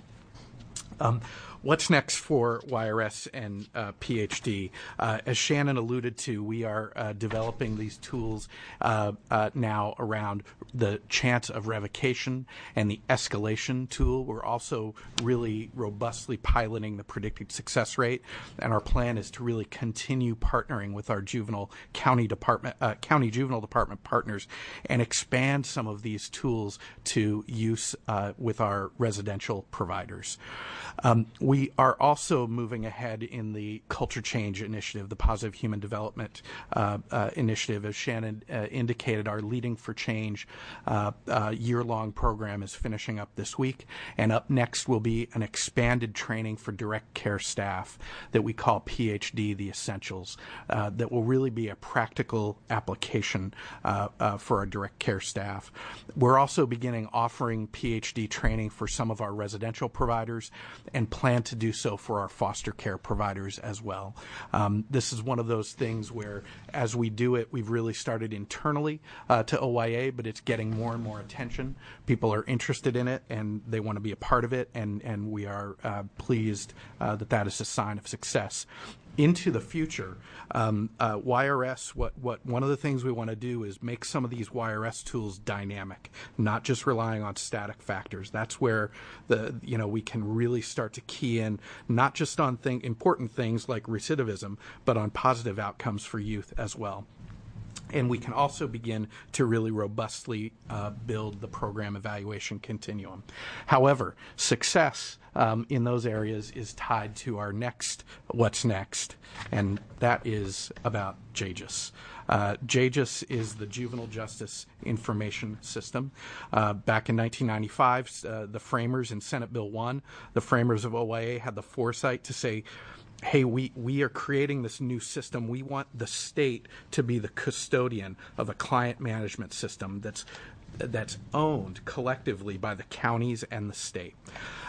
Um, what's next for Y R S and uh, P H D? Uh, as Shannon alluded to, we are uh, developing these tools uh, uh, now around the chance of revocation and the escalation tool. We're also really robustly piloting the predicted success rate, and our plan is to really continue partnering with our juvenile county department, uh, county juvenile department partners, and expand some of these tools to use uh, with our residential providers. Um, we are also moving ahead in the culture change initiative, the positive human development uh, uh, initiative. As Shannon uh, indicated, our Leading for Change uh, uh, year-long program is finishing up this week, and up next will be an expanded training for direct care staff that we call P H D, the Essentials, uh, that will really be a practical application uh, uh, for our direct care staff. We're also beginning offering P H D training for some of our residential providers, and plan to do so for our foster care providers as well. Um, this is one of those things where, as we do it, we've really started internally uh, to O Y A, but it's getting more and more attention. People are interested in it, and they want to be a part of it, and, and we are uh, pleased uh, that that is a sign of success. Into the future, um, uh, Y R S, what, what one of the things we want to do is make some of these Y R S tools dynamic, not just relying on static factors. That's where the you know we can really start to key in not just on thing, important things like recidivism, but on positive outcomes for youth as well. And we can also begin to really robustly uh, build the program evaluation continuum. However, success um, in those areas is tied to our next, what's next, and that is about J G I S. Uh, J G I S is the Juvenile Justice Information System. Uh, back in nineteen ninety-five, uh, the framers in Senate Bill one, the framers of O Y A had the foresight to say, hey, we, we are creating this new system. We want the state to be the custodian of a client management system that's that's owned collectively by the counties and the state.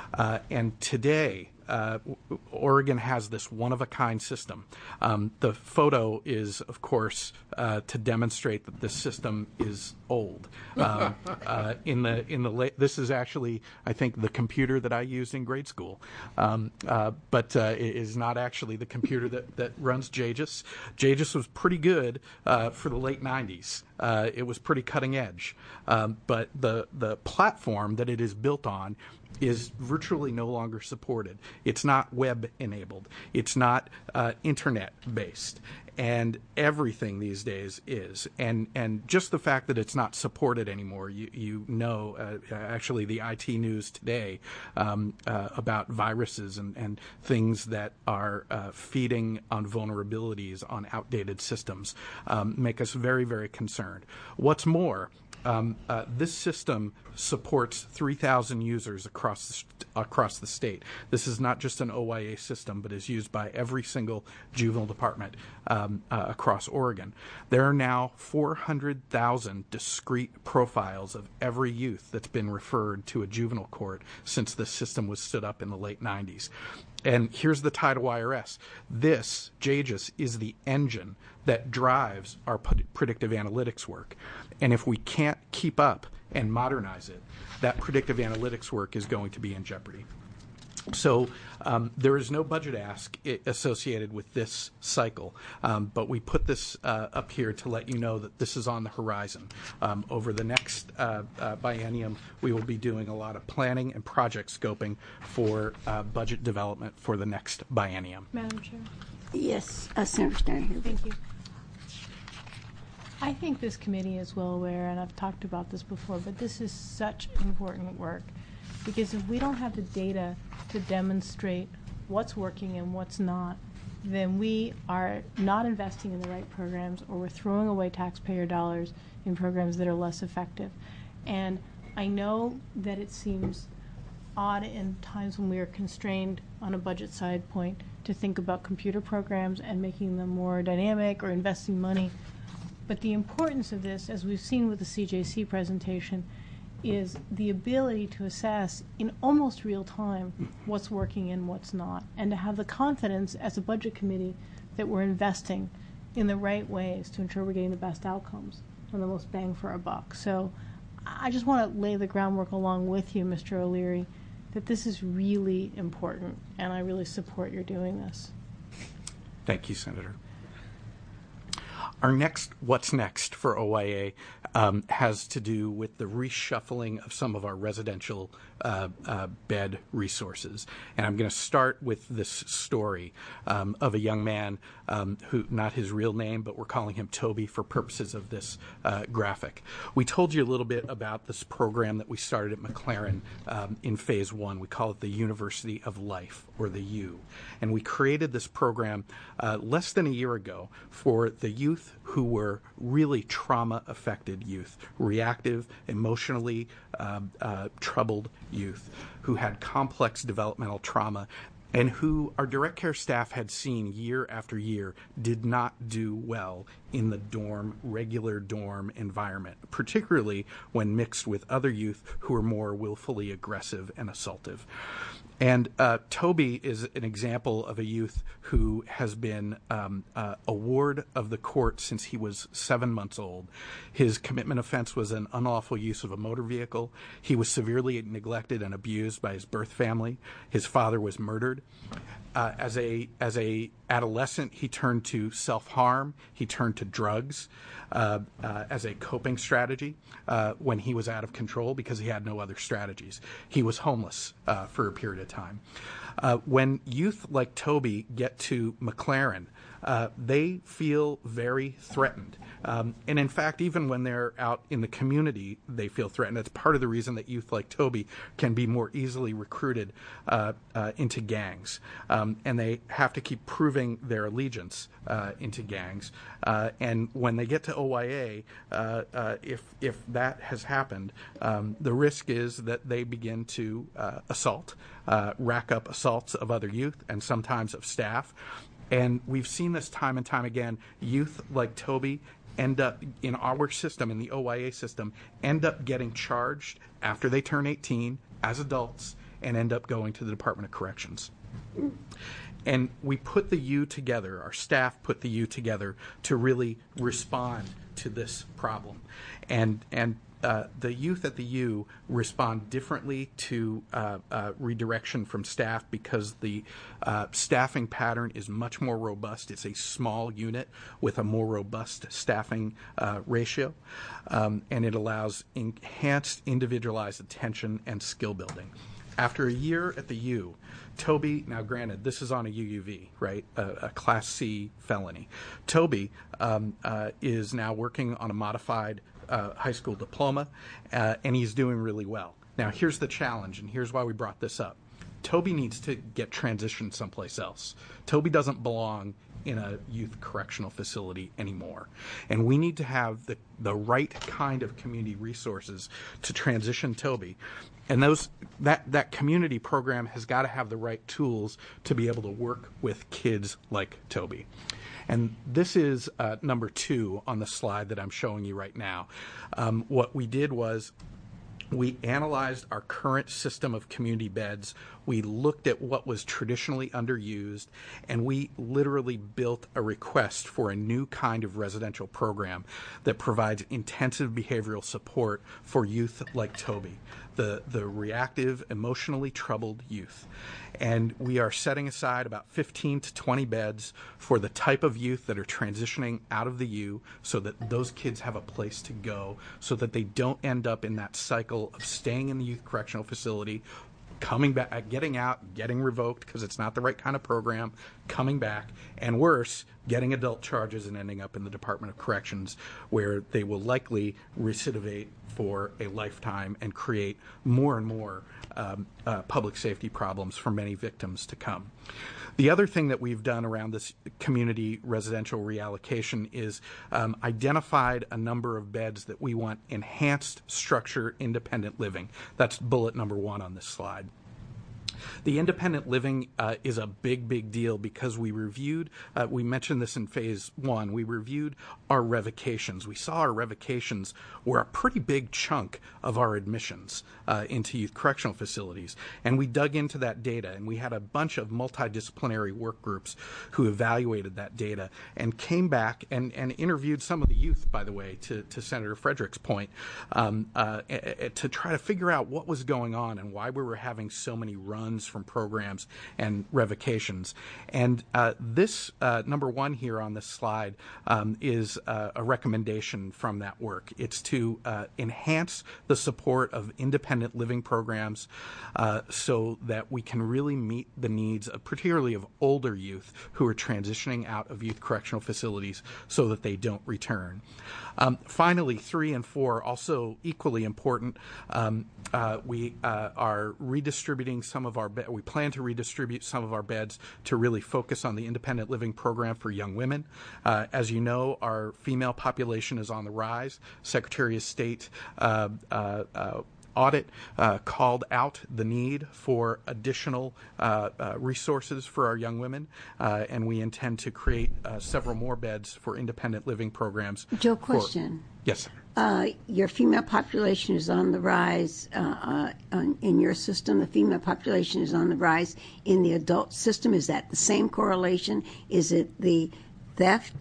Uh, and today, uh, Oregon has this one-of-a-kind system. Um, the photo is, of course, uh, to demonstrate that this system is old. Um, uh, in the in the la- this is actually, I think, the computer that I used in grade school, um, uh, but uh, it is not actually the computer that, that runs J G I S. J G I S was pretty good uh, for the late nineties. Uh, it was pretty cutting edge, um, but the the platform that it is built on is virtually no longer supported. It's not web enabled. It's not uh, internet based. And everything these days is. And and just the fact that it's not supported anymore, you, you know, uh, actually the I T news today um, uh, about viruses and, and things that are uh, feeding on vulnerabilities on outdated systems um, make us very, very concerned. What's more, Um, uh, this system supports three thousand users across the, st- across the state. This is not just an O Y A system, but is used by every single juvenile department um, uh, across Oregon. There are now four hundred thousand discrete profiles of every youth that's been referred to a juvenile court since this system was stood up in the late nineties. And here's the tie to I R S. This, J G I S, is the engine that drives our p- predictive analytics work. And if we can't keep up and modernize it, that predictive analytics work is going to be in jeopardy. So um, there is no budget ask I- associated with this cycle, um, but we put this uh, up here to let you know that this is on the horizon. Um, over the next uh, uh, biennium, we will be doing a lot of planning and project scoping for uh, budget development for the next biennium. Madam Chair. Yes, uh, Senator Stanton. Thank you. I think this committee is well aware, and I've talked about this before, but this is such important work because if we don't have the data to demonstrate what's working and what's not, then we are not investing in the right programs, or we're throwing away taxpayer dollars in programs that are less effective. And I know that it seems odd in times when we are constrained on a budget side point to think about computer programs and making them more dynamic or investing money. But the importance of this, as we've seen with the C J C presentation, is the ability to assess in almost real time what's working and what's not, and to have the confidence as a budget committee that we're investing in the right ways to ensure we're getting the best outcomes and the most bang for our buck. So I just want to lay the groundwork along with you, Mister O'Leary, that this is really important, and I really support your doing this. Thank you, Senator. Our next, what's next for O Y A um, has to do with the reshuffling of some of our residential uh, uh, bed resources. And I'm going to start with this story um, of a young man um, who, not his real name, but we're calling him Toby for purposes of this uh, graphic. We told you a little bit about this program that we started at McLaren um, in phase one. We call it the University of Life, or the U. And we created this program uh, less than a year ago for the youth who were really trauma-affected youth, reactive, emotionally uh, uh, troubled youth, who had complex developmental trauma, and who our direct care staff had seen year after year did not do well in the dorm, regular dorm environment, particularly when mixed with other youth who are more willfully aggressive and assaultive. And uh, Toby is an example of a youth who has been um, uh, a ward of the court since he was seven months old. His commitment offense was an unlawful use of a motor vehicle. He was severely neglected and abused by his birth family. His father was murdered. Uh, as a as a adolescent, he turned to self-harm. He turned to drugs uh, uh, as a coping strategy uh, when he was out of control because he had no other strategies. He was homeless uh, for a period of time. Uh, when youth like Toby get to McLaren, uh, they feel very threatened. Um, and in fact, even when they're out in the community, they feel threatened. That's part of the reason that youth like Toby can be more easily recruited uh, uh, into gangs. Um, and they have to keep proving their allegiance uh, into gangs. Uh, and when they get to O Y A, uh, uh, if, if that has happened, um, the risk is that they begin to uh, assault, uh, rack up assaults of other youth and sometimes of staff. And we've seen this time and time again. Youth like Toby end up in our system, in the O Y A system, end up getting charged after they turn eighteen as adults and end up going to the Department of Corrections. And we put the U together, our staff put the U together to really respond to this problem. And, and uh, the youth at the U respond differently to uh, uh, redirection from staff because the uh, staffing pattern is much more robust. It's a small unit with a more robust staffing uh, ratio, um, and it allows enhanced individualized attention and skill building. After a year at the U, Toby, now granted, this is on a U U V, right, a, a Class C felony. Toby um, uh, is now working on a modified uh, high school diploma, uh, and he's doing really well. Now, here's the challenge, and here's why we brought this up. Toby needs to get transitioned someplace else. Toby doesn't belong in a youth correctional facility anymore. And we need to have the, the right kind of community resources to transition Toby. And those that, that community program has got to have the right tools to be able to work with kids like Toby. And this is uh, number two on the slide that I'm showing you right now. Um, what we did was we analyzed our current system of community beds. We looked at what was traditionally underused, and we literally built a request for a new kind of residential program that provides intensive behavioral support for youth like Toby, the, the reactive, emotionally troubled youth. And we are setting aside about fifteen to twenty beds for the type of youth that are transitioning out of the U so that those kids have a place to go, so that they don't end up in that cycle of staying in the youth correctional facility, coming back, getting out, getting revoked because it's not the right kind of program, coming back, and worse, getting adult charges and ending up in the Department of Corrections, where they will likely recidivate for a lifetime and create more and more um, uh, public safety problems for many victims to come. The other thing that we've done around this community residential reallocation is um, identified a number of beds that we want enhanced structure independent living. That's bullet number one on this slide. The independent living uh, is a big, big deal because we reviewed, uh, we mentioned this in phase one, we reviewed our revocations. We saw our revocations were a pretty big chunk of our admissions uh, into youth correctional facilities. And we dug into that data, and we had a bunch of multidisciplinary work groups who evaluated that data and came back and, and interviewed some of the youth, by the way, to, to Senator Frederick's point, um, uh, to try to figure out what was going on and why we were having so many runs from programs and revocations. And uh, this uh, number one here on this slide um, is uh, a recommendation from that work. It's to uh, enhance the support of independent living programs uh, so that we can really meet the needs of, particularly of older youth who are transitioning out of youth correctional facilities so that they don't return. Um, finally, three and four, also equally important. Um, uh, we uh, are redistributing some of our, be- we plan to redistribute some of our beds to really focus on the independent living program for young women. Uh, as you know, our female population is on the rise. Secretary of State uh, uh, uh, audit uh, called out the need for additional uh, uh, resources for our young women, uh, and we intend to create uh, several more beds for independent living programs. Joe, for, question. Yes. Uh, your female population is on the rise uh, uh, on, in your system. The female population is on the rise in the adult system. Is that the same correlation? Is it the theft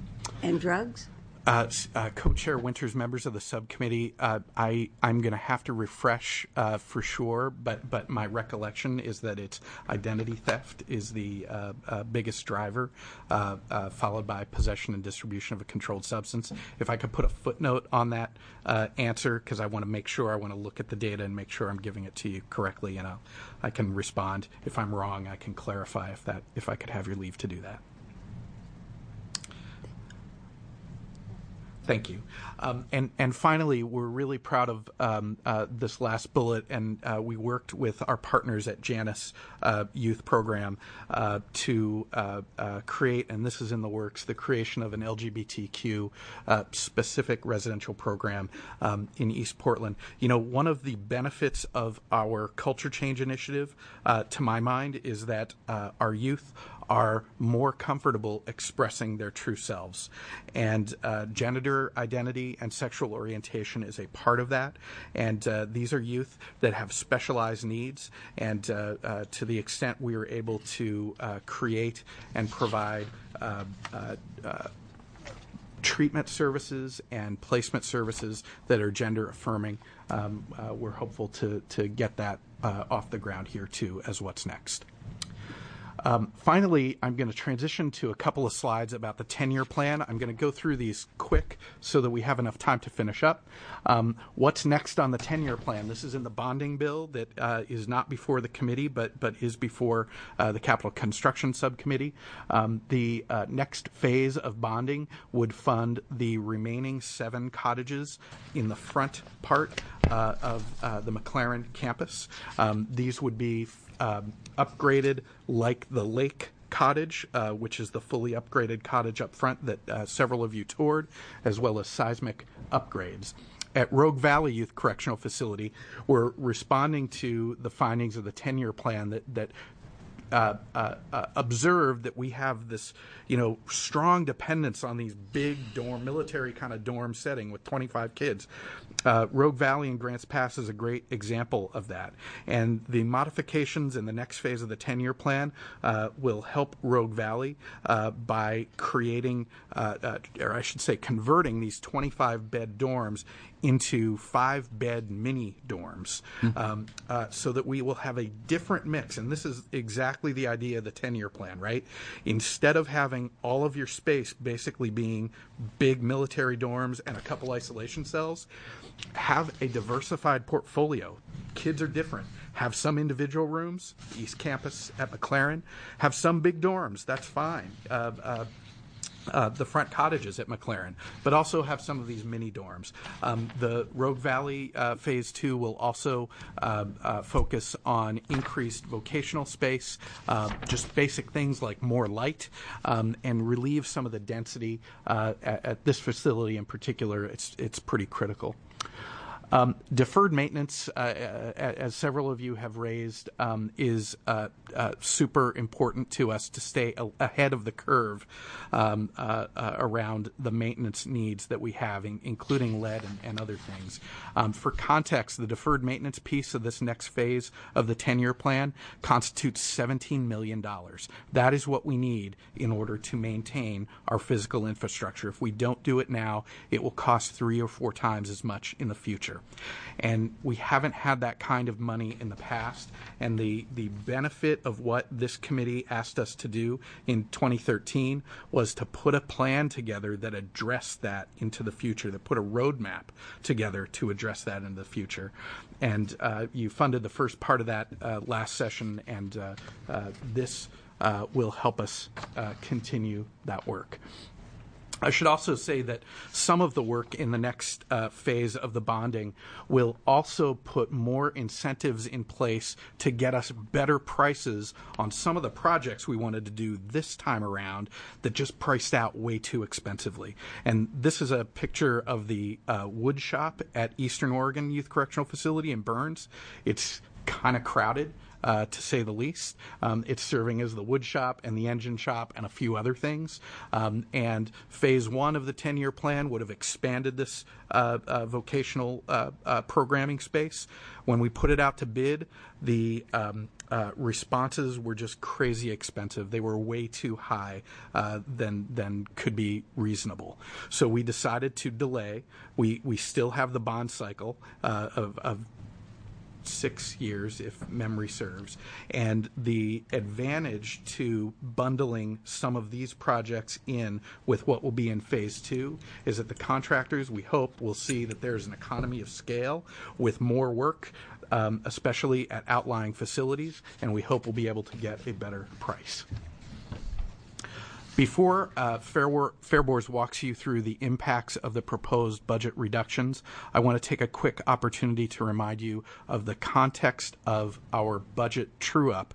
and drugs? Uh, uh, Co-Chair Winters, members of the subcommittee, uh, I, I'm going to have to refresh uh, for sure, but, but my recollection is that it's identity theft is the uh, uh, biggest driver, uh, uh, followed by possession and distribution of a controlled substance. If I could put a footnote on that uh, answer, because I want to make sure, I want to look at the data and make sure I'm giving it to you correctly, and I'll, I can respond. If I'm wrong, I can clarify if that if I could have your leave to do that. Thank you. Um, and, and finally, we're really proud of um, uh, this last bullet, and uh, we worked with our partners at Janus uh, Youth Program uh, to uh, uh, create, and this is in the works, the creation of an L G B T Q uh, specific residential program um, in East Portland. You know, one of the benefits of our culture change initiative, uh, to my mind, is that uh, our youth are more comfortable expressing their true selves. And uh, gender identity and sexual orientation is a part of that. And uh, these are youth that have specialized needs. And uh, uh, to the extent we are able to uh, create and provide uh, uh, uh, treatment services and placement services that are gender affirming, um, uh, we're hopeful to, to get that uh, off the ground here too as what's next. Um, finally, I'm going to transition to a couple of slides about the ten-year plan. I'm going to go through these quick so that we have enough time to finish up. Um, what's next on the ten-year plan? This is in the bonding bill that uh, is not before the committee, but but is before uh, the Capital Construction Subcommittee. Um, the uh, next phase of bonding would fund the remaining seven cottages in the front part uh, of uh, the McLaren campus. Um, these would be Um, upgraded like the Lake Cottage, uh, which is the fully upgraded cottage up front that uh, several of you toured, as well as seismic upgrades. At Rogue Valley Youth Correctional Facility, we're responding to the findings of the ten-year plan that, that Uh, uh, uh, observed that we have this, you know, strong dependence on these big dorm, military kind of dorm setting with twenty-five kids. Uh, Rogue Valley and Grants Pass is a great example of that. And the modifications in the next phase of the ten-year plan uh, will help Rogue Valley uh, by creating, uh, uh, or I should say converting these twenty-five bed dorms into five-bed mini dorms, mm-hmm. um, uh, so that we will have a different mix. And this is exactly the idea of the ten-year plan, right? Instead of having all of your space basically being big military dorms and a couple isolation cells, have a diversified portfolio. Kids are different. Have some individual rooms, East Campus at McLaren. Have some big dorms. That's fine. Uh, uh, Uh, the front cottages at McLaren, but also have some of these mini dorms. Um, the Rogue Valley uh, Phase two will also uh, uh, focus on increased vocational space, uh, just basic things like more light, um, and relieve some of the density uh, at, at this facility in particular. It's it's pretty critical. Um, deferred maintenance, uh, as several of you have raised, um, is uh, uh, super important to us to stay a- ahead of the curve um, uh, uh, around the maintenance needs that we have, in- including lead and, and other things. Um, for context, the deferred maintenance piece of this next phase of the ten-year plan constitutes seventeen million dollars. That is what we need in order to maintain our physical infrastructure. If we don't do it now, it will cost three or four times as much in the future. And we haven't had that kind of money in the past. And the, the benefit of what this committee asked us to do in twenty thirteen was to put a plan together that addressed that into the future, that put a roadmap together to address that in the future. And uh, you funded the first part of that uh, last session, and uh, uh, this uh, will help us uh, continue that work. I should also say that some of the work in the next uh, phase of the bonding will also put more incentives in place to get us better prices on some of the projects we wanted to do this time around that just priced out way too expensively. And this is a picture of the uh, wood shop at Eastern Oregon Youth Correctional Facility in Burns. It's kind of crowded. Uh, to say the least. Um, it's serving as the wood shop and the engine shop and a few other things. Um, and phase one of the ten-year plan would have expanded this uh, uh, vocational uh, uh, programming space. When we put it out to bid, the um, uh, responses were just crazy expensive. They were way too high uh, than than could be reasonable. So we decided to delay. We we still have the bond cycle uh, of, of six years, if memory serves. And the advantage to bundling some of these projects in with what will be in phase two is that the contractors, we hope, will see that there's an economy of scale with more work, um, especially at outlying facilities, and we hope we'll be able to get a better price. Before uh, Fairwar- Fairbores walks you through the impacts of the proposed budget reductions, I want to take a quick opportunity to remind you of the context of our budget true-up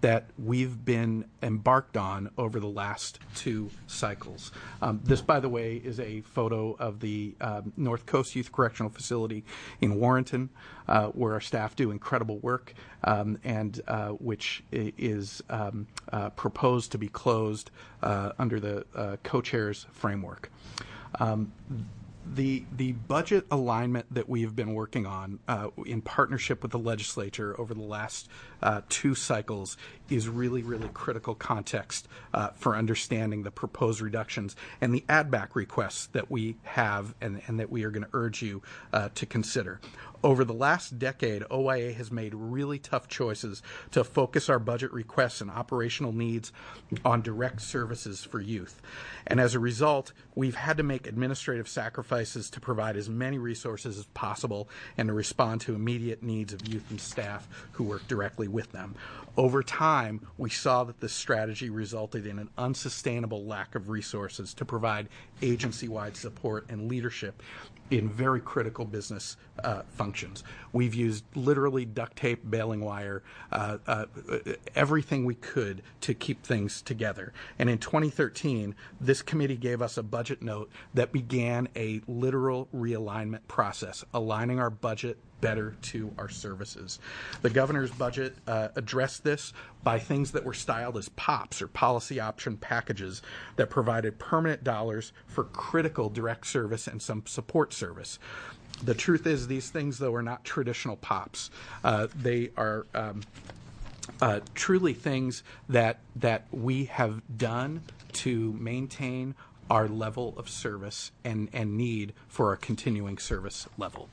that we've been embarked on over the last two cycles. Um, this, by the way, is a photo of the um, North Coast Youth Correctional Facility in Warrenton, uh, where our staff do incredible work, um, and uh, which is um, uh, proposed to be closed uh, under the uh, co-chairs framework. Um, The the budget alignment that we have been working on uh, in partnership with the legislature over the last uh, two cycles is really, really critical context uh, for understanding the proposed reductions and the add-back requests that we have and, and that we are going to urge you uh, to consider. Over the last decade, O I A has made really tough choices to focus our budget requests and operational needs on direct services for youth. And as a result, we've had to make administrative sacrifices to provide as many resources as possible and to respond to immediate needs of youth and staff who work directly with them. Over time, we saw that this strategy resulted in an unsustainable lack of resources to provide agency-wide support and leadership in very critical business uh, functions. We've used literally duct tape, baling wire, uh, uh, everything we could to keep things together. And in twenty thirteen, this committee gave us a budget note that began a literal realignment process, aligning our budget better to our services. The governor's budget uh, addressed this by things that were styled as POPs, or policy option packages, that provided permanent dollars for critical direct service and some support service. The truth is, these things, though, are not traditional POPs. Uh, they are um, uh, truly things that that we have done to maintain our level of service and, and need for our continuing service level.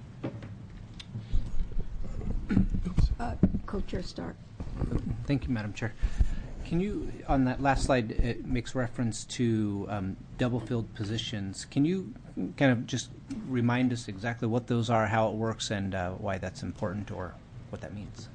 Uh, Co-Chair Stark. Thank you, Madam Chair. Can you, on that last slide, it makes reference to um, double-filled positions. Can you kind of just remind us exactly what those are, how it works, and uh, why that's important, or what that means?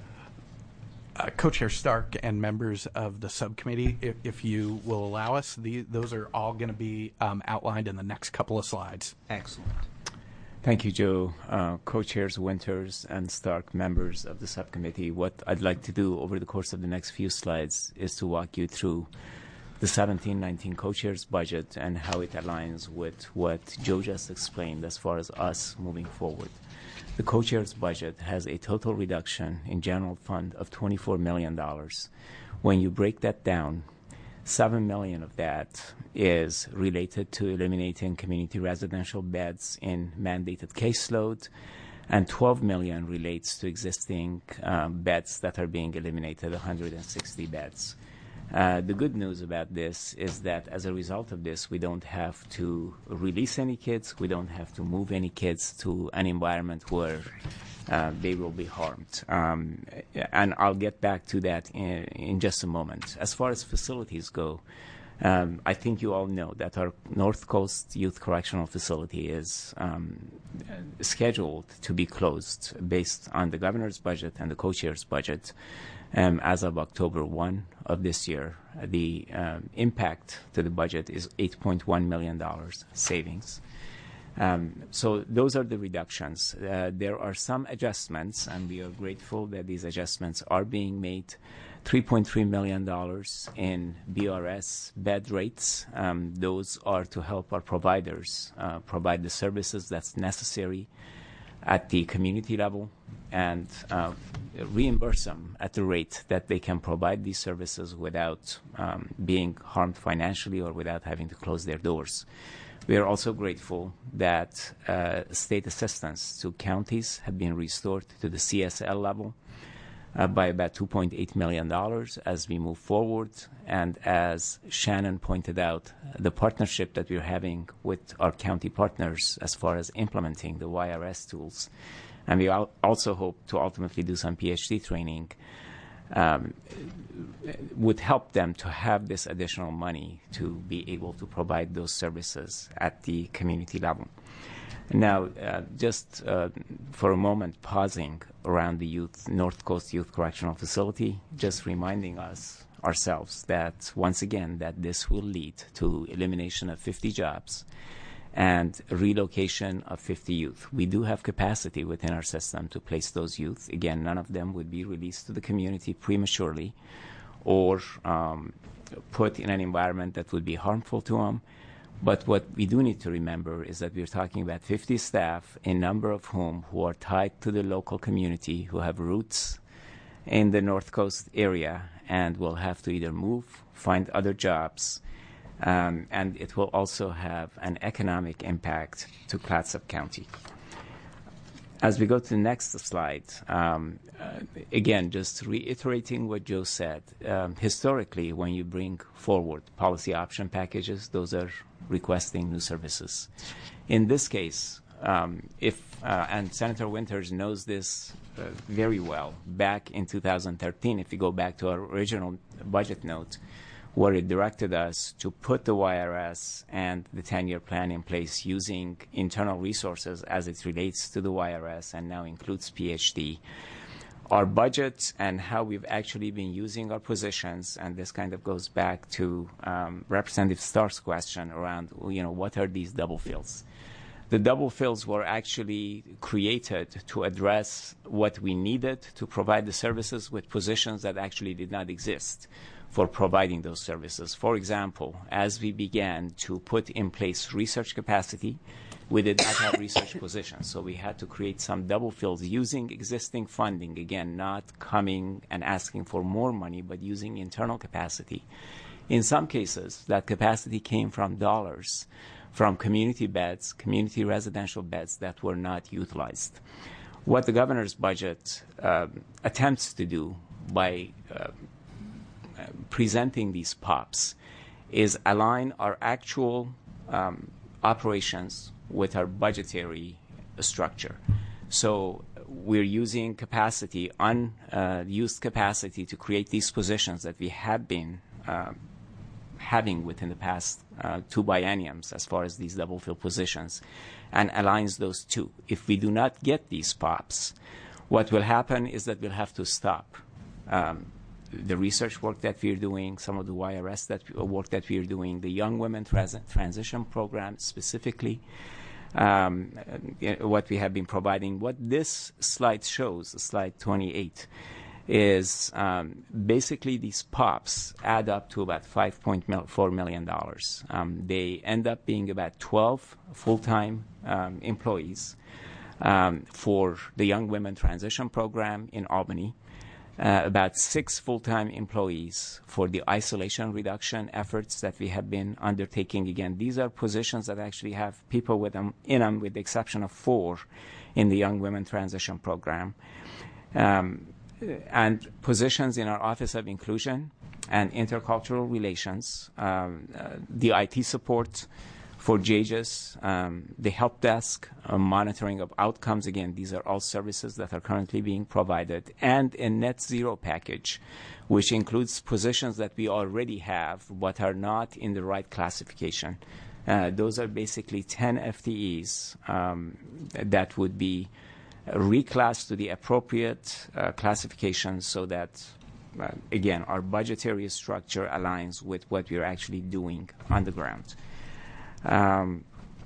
Uh, Co-Chair Stark and members of the subcommittee, if, if you will allow us, the, those are all going to be um, outlined in the next couple of slides. Excellent. Thank you, Joe. Uh, Co-chairs Winters and Stark, members of the subcommittee. What I'd like to do over the course of the next few slides is to walk you through the seventeen nineteen co-chairs budget and how it aligns with what Joe just explained as far as us moving forward. The co-chairs budget has a total reduction in general fund of twenty-four million dollars. When you break that down, seven million dollars of that is related to eliminating community residential beds in mandated caseload, and twelve million dollars relates to existing um, beds that are being eliminated, one hundred sixty beds. Uh, the good news about this is that as a result of this, we don't have to release any kids, we don't have to move any kids to an environment where uh, they will be harmed. Um, and I'll get back to that in, in just a moment. As far as facilities go, um, I think you all know that our North Coast Youth Correctional Facility is um, scheduled to be closed based on the governor's budget and the co-chair's budget. Um, as of October first of this year, the um, impact to the budget is eight point one million dollars savings. Um, so those are the reductions. Uh, there are some adjustments, and we are grateful that these adjustments are being made. three point three million dollars in B R S bed rates. Um, those are to help our providers uh, provide the services that's necessary at the community level and uh, reimburse them at the rate that they can provide these services without um, being harmed financially or without having to close their doors. We are also grateful that uh, state assistance to counties have been restored to the C S L level uh, by about two point eight million dollars as we move forward. And as Shannon pointed out, the partnership that we're having with our county partners as far as implementing the Y R S tools, and we al- also hope to ultimately do some P H D training, um, would help them to have this additional money to be able to provide those services at the community level. Now, uh, just uh, for a moment, pausing around the youth North Coast Youth Correctional Facility, just reminding us ourselves that once again that this will lead to elimination of fifty jobs and relocation of fifty youth. We do have capacity within our system to place those youth. Again, none of them would be released to the community prematurely or um, put in an environment that would be harmful to them. But what we do need to remember is that we're talking about fifty staff, a number of whom who are tied to the local community, who have roots in the North Coast area, and will have to either move, find other jobs, um, and it will also have an economic impact to Clatsop County. As we go to the next slide, um, uh, again, just reiterating what Joe said, um, historically, when you bring forward policy option packages, those are requesting new services. In this case, um, if, uh, and Senator Winters knows this uh, very well, back in two thousand thirteen, if you go back to our original budget note, where it directed us to put the Y R S and the ten-year plan in place using internal resources as it relates to the Y R S and now includes P H D. Our budget and how we've actually been using our positions, and this kind of goes back to um, Representative Stark's question around, you know, what are these double fills? The double fills were actually created to address what we needed to provide the services with positions that actually did not exist for providing those services. For example, as we began to put in place research capacity, we did not have research positions, so we had to create some double fills using existing funding, again, not coming and asking for more money, but using internal capacity. In some cases, that capacity came from dollars from community beds, community residential beds that were not utilized. What the governor's budget um, attempts to do by uh, presenting these P O Ps is align our actual um, operations with our budgetary structure. So we're using capacity, unused capacity, to create these positions that we have been uh, having within the past uh, two bienniums as far as these double fill positions, and aligns those two. If we do not get these P O Ps, what will happen is that we'll have to stop um, the research work that we're doing, some of the Y R S that work that we're doing, the Young Women Trans- Transition Program specifically, um, what we have been providing. What this slide shows, slide twenty-eight, is um, basically these P O Ps add up to about five point four million dollars. Um, they end up being about twelve full-time um, employees um, for the Young Women Transition Program in Albany, uh, about six full-time employees for the isolation reduction efforts that we have been undertaking. Again, these are positions that actually have people with them in them, with the exception of four in the Young Women Transition Program. Um, and positions in our Office of Inclusion and Intercultural Relations, um, uh, the I T support for J J S, um, the help desk, uh, monitoring of outcomes. Again, these are all services that are currently being provided, and a net zero package, which includes positions that we already have but are not in the right classification. Uh, those are basically ten F T Es um, that would be reclassed to the appropriate uh, classification so that, uh, again, our budgetary structure aligns with what we're actually doing on the ground. Um,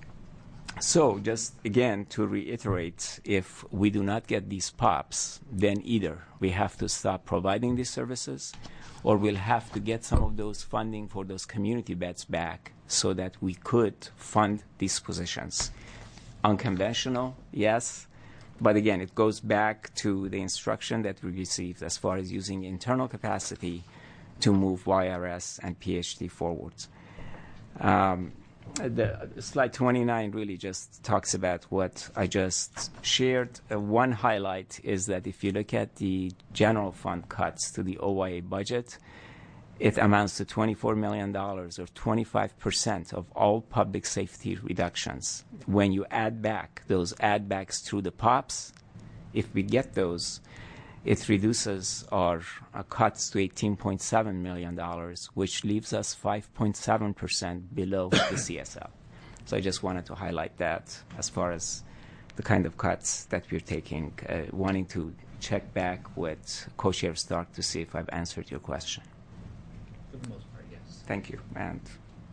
so just, again, to reiterate, if we do not get these P O Ps, then either we have to stop providing these services, or we'll have to get some of those funding for those community beds back so that we could fund these positions. Unconventional, yes. But again, it goes back to the instruction that we received as far as using internal capacity to move Y R S and P H D forwards. Um, the slide twenty-nine really just talks about what I just shared. Uh, one highlight is that if you look at the general fund cuts to the O Y A budget, it amounts to twenty-four million dollars, or twenty-five percent of all public safety reductions. When you add back those add backs through the P O Ps, if we get those, it reduces our uh, cuts to eighteen point seven million dollars, which leaves us five point seven percent below the C S L. So I just wanted to highlight that as far as the kind of cuts that we're taking, uh, wanting to check back with Co-Chair Stark to see if I've answered your question. For the most part, yes. Thank you. And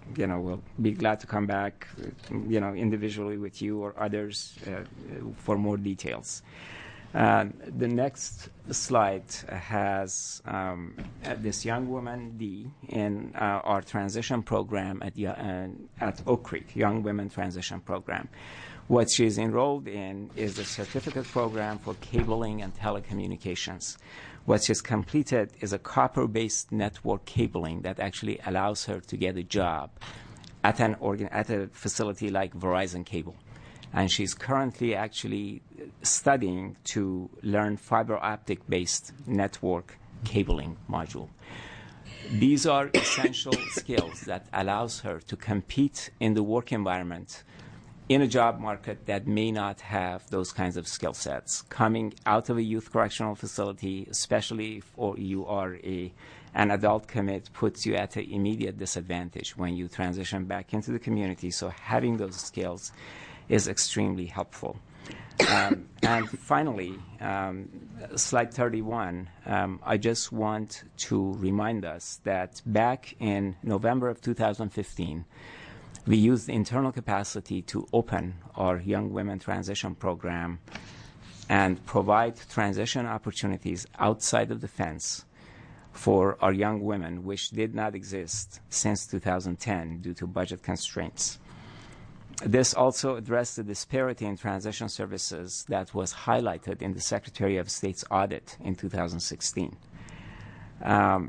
you know, we'll be glad to come back, you know, individually with you or others uh, for more details. Uh, the next slide has um, this young woman, Dee, in uh, our transition program at, uh, at Oak Creek, Young Women Transition Program. What she's enrolled in is a certificate program for cabling and telecommunications. What she's completed is a copper-based network cabling that actually allows her to get a job at an organ- at a facility like Verizon Cable. And she's currently actually studying to learn fiber optic-based network cabling module. These are essential skills that allows her to compete in the work environment in a job market that may not have those kinds of skill sets. Coming out of a youth correctional facility, especially if or you are a, an adult commit, puts you at an immediate disadvantage when you transition back into the community. So having those skills is extremely helpful. Um, and finally, um, slide thirty-one, um, I just want to remind us that back in November of two thousand fifteen, we used internal capacity to open our Young Women Transition Program and provide transition opportunities outside of the fence for our young women, which did not exist since two thousand ten due to budget constraints. This also addressed the disparity in transition services that was highlighted in the Secretary of State's audit in two thousand sixteen. Um,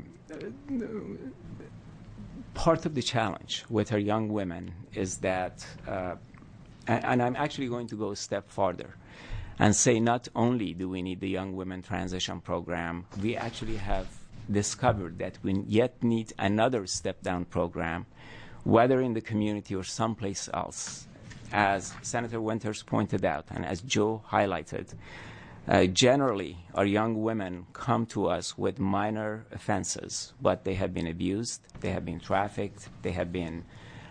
part of the challenge with our young women is that, uh, and, and I'm actually going to go a step farther and say not only do we need the Young Women Transition Program, we actually have discovered that we yet need another step-down program, whether in the community or someplace else. As Senator Winters pointed out, and as Joe highlighted, uh, generally our young women come to us with minor offenses, but they have been abused, they have been trafficked, they have been,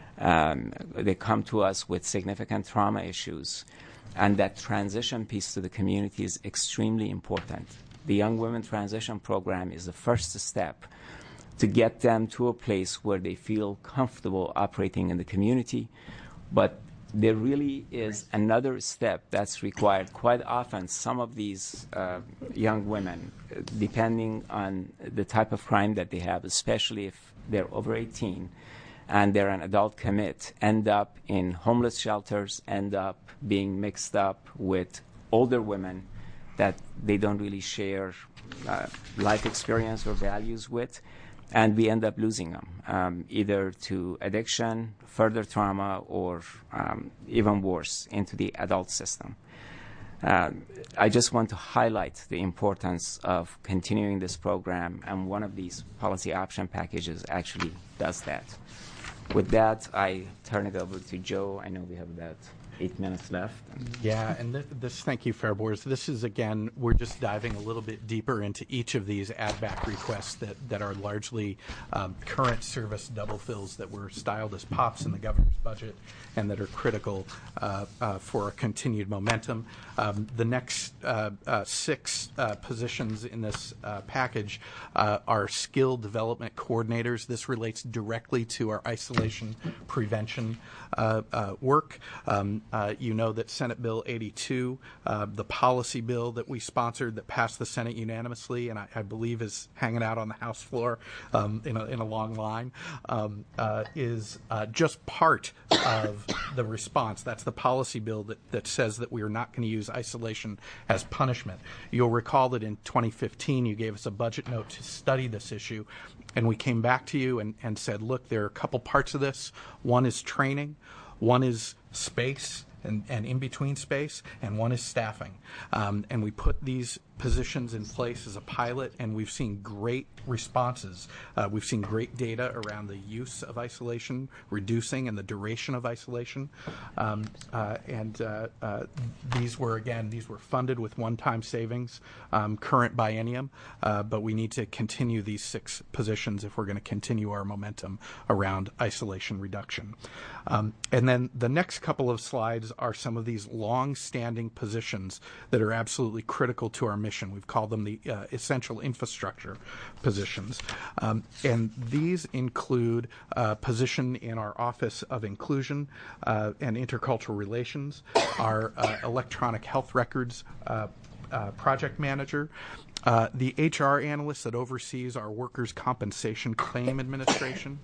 um, they come to us with significant trauma issues, and that transition piece to the community is extremely important. The Young Women Transition Program is the first step to get them to a place where they feel comfortable operating in the community, but there really is another step that's required. Quite often, some of these uh, young women, depending on the type of crime that they have, especially if they're over eighteen and they're an adult commit, end up in homeless shelters, end up being mixed up with older women that they don't really share uh, life experience or values with. And we end up losing them, um, either to addiction, further trauma, or um, even worse, into the adult system. Uh, I just want to highlight the importance of continuing this program, and one of these policy option packages actually does that. With that, I turn it over to Joe. I know we have about eight minutes left. Yeah, and th- this, thank you, Fair Boards. This is, again, we're just diving a little bit deeper into each of these add-back requests that, that are largely um, current service double fills that were styled as pops in the governor's budget and that are critical uh, uh, for a continued momentum. Um, the next uh, uh, six uh, positions in this uh, package uh, are skill development coordinators. This relates directly to our isolation prevention uh, uh, work. Um, uh, you know that Senate Bill eighty-two, uh, the policy bill that we sponsored that passed the Senate unanimously, and I, I believe is hanging out on the House floor um, in, a, in a long line, um, uh, is uh, just part of the response. That's the policy bill that, that says that we are not going to use isolation as punishment. You'll recall that in twenty fifteen you gave us a budget note to study this issue, and we came back to you and, and said, look, there are a couple parts of this. One is training, one is space and, and in between space, and one is staffing. Um, and we put these positions in place as a pilot, and we've seen great responses. Uh, we've seen great data around the use of isolation, reducing, and the duration of isolation. Um, uh, and uh, uh, these were, again, these were funded with one-time savings, um, current biennium, uh, but we need to continue these six positions if we're going to continue our momentum around isolation reduction. Um, and then the next couple of slides are some of these long-standing positions that are absolutely critical to our mission. We've called them the uh, essential infrastructure positions. Um, and these include a position in our Office of Inclusion uh, and Intercultural Relations, our uh, electronic health records uh, uh, project manager, uh, the H R analyst that oversees our workers' compensation claim administration,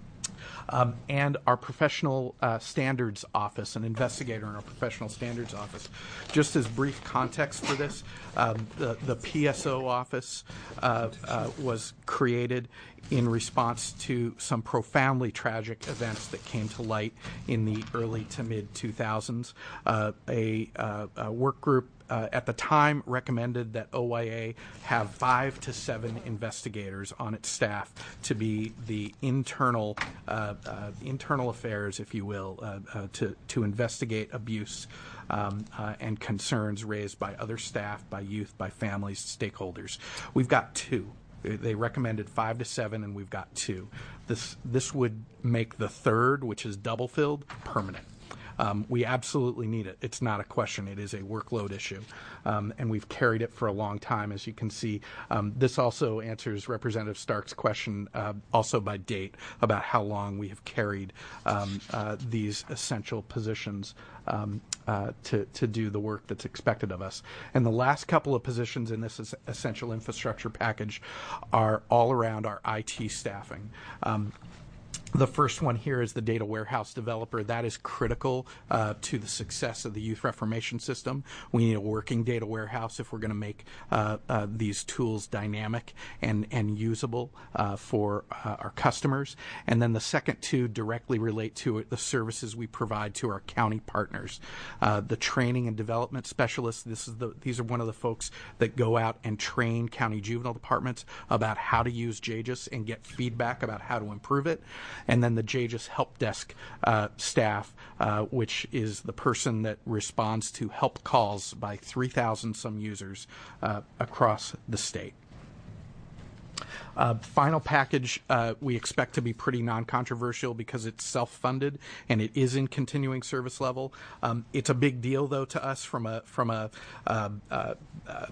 Um, and our professional uh, standards office, an investigator in our professional standards office. Just as brief context for this, um, the, the P S O office uh, uh, was created in response to some profoundly tragic events that came to light in the early to mid two thousands. Uh, a, uh, a work group Uh, at the time recommended that O I A have five to seven investigators on its staff to be the internal uh, uh, internal affairs, if you will, uh, uh, to to investigate abuse um, uh, and concerns raised by other staff, by youth, by families, stakeholders. We've got two. They recommended five to seven, and we've got two. This this would make the third, which is double filled, permanent. Um, we absolutely need it. It's not a question. It is a workload issue. Um, and we've carried it for a long time, as you can see. Um, this also answers Representative Stark's question, uh, also by date, about how long we have carried um, uh, these essential positions um, uh, to, to do the work that's expected of us. And the last couple of positions in this essential infrastructure package are all around our I T staffing. Um, The first one here is the data warehouse developer. That is critical uh, to the success of the youth reformation system. We need a working data warehouse if we're going to make uh, uh, these tools dynamic and, and usable uh, for uh, our customers. And then the second two directly relate to it, the services we provide to our county partners. Uh, the training and development specialists, this is the, these are one of the folks that go out and train county juvenile departments about how to use J J A S and get feedback about how to improve it. And then the J J A S help desk uh, staff, uh, which is the person that responds to help calls by three thousand some users uh, across the state. Uh, final package uh, we expect to be pretty non-controversial because it's self-funded and it is in continuing service level. Um, it's a big deal, though, to us from a from a uh, uh, uh,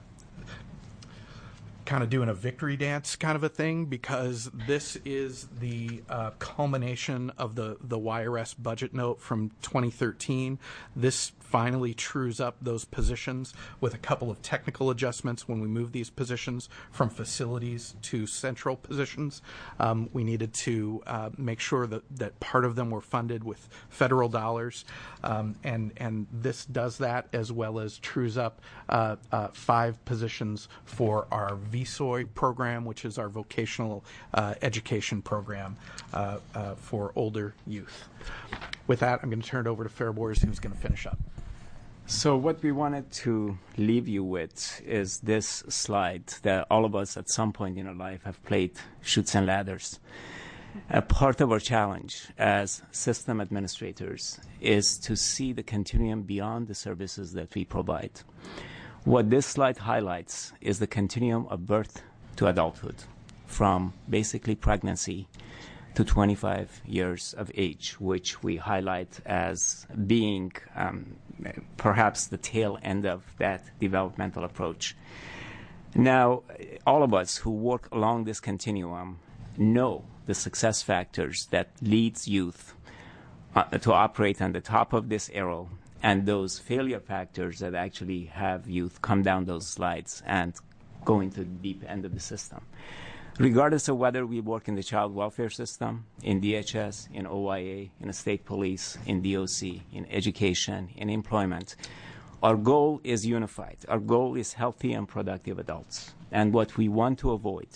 kind of doing a victory dance kind of a thing, because this is the uh, culmination of the, the Y R S budget note from twenty thirteen. This finally trues up those positions with a couple of technical adjustments when we move these positions from facilities to central positions. Um, we needed to uh, make sure that, that part of them were funded with federal dollars, um, and, and this does that, as well as trues up uh, uh, five positions for our V S O I program, which is our vocational uh, education program uh, uh, for older youth. With that, I'm going to turn it over to Fair Boers, who's going to finish up. So what we wanted to leave you with is this slide that all of us at some point in our life have played Chutes and Ladders. A part of our challenge as system administrators is to see the continuum beyond the services that we provide. What this slide highlights is the continuum of birth to adulthood, from basically pregnancy to twenty-five years of age, which we highlight as being um, perhaps the tail end of that developmental approach. Now, all of us who work along this continuum know the success factors that leads youth uh, to operate on the top of this arrow, and those failure factors that actually have youth come down those slides and go into the deep end of the system. Regardless of whether we work in the child welfare system, in D H S, in O I A, in the state police, in D O C, in education, in employment, our goal is unified. Our goal is healthy and productive adults. And what we want to avoid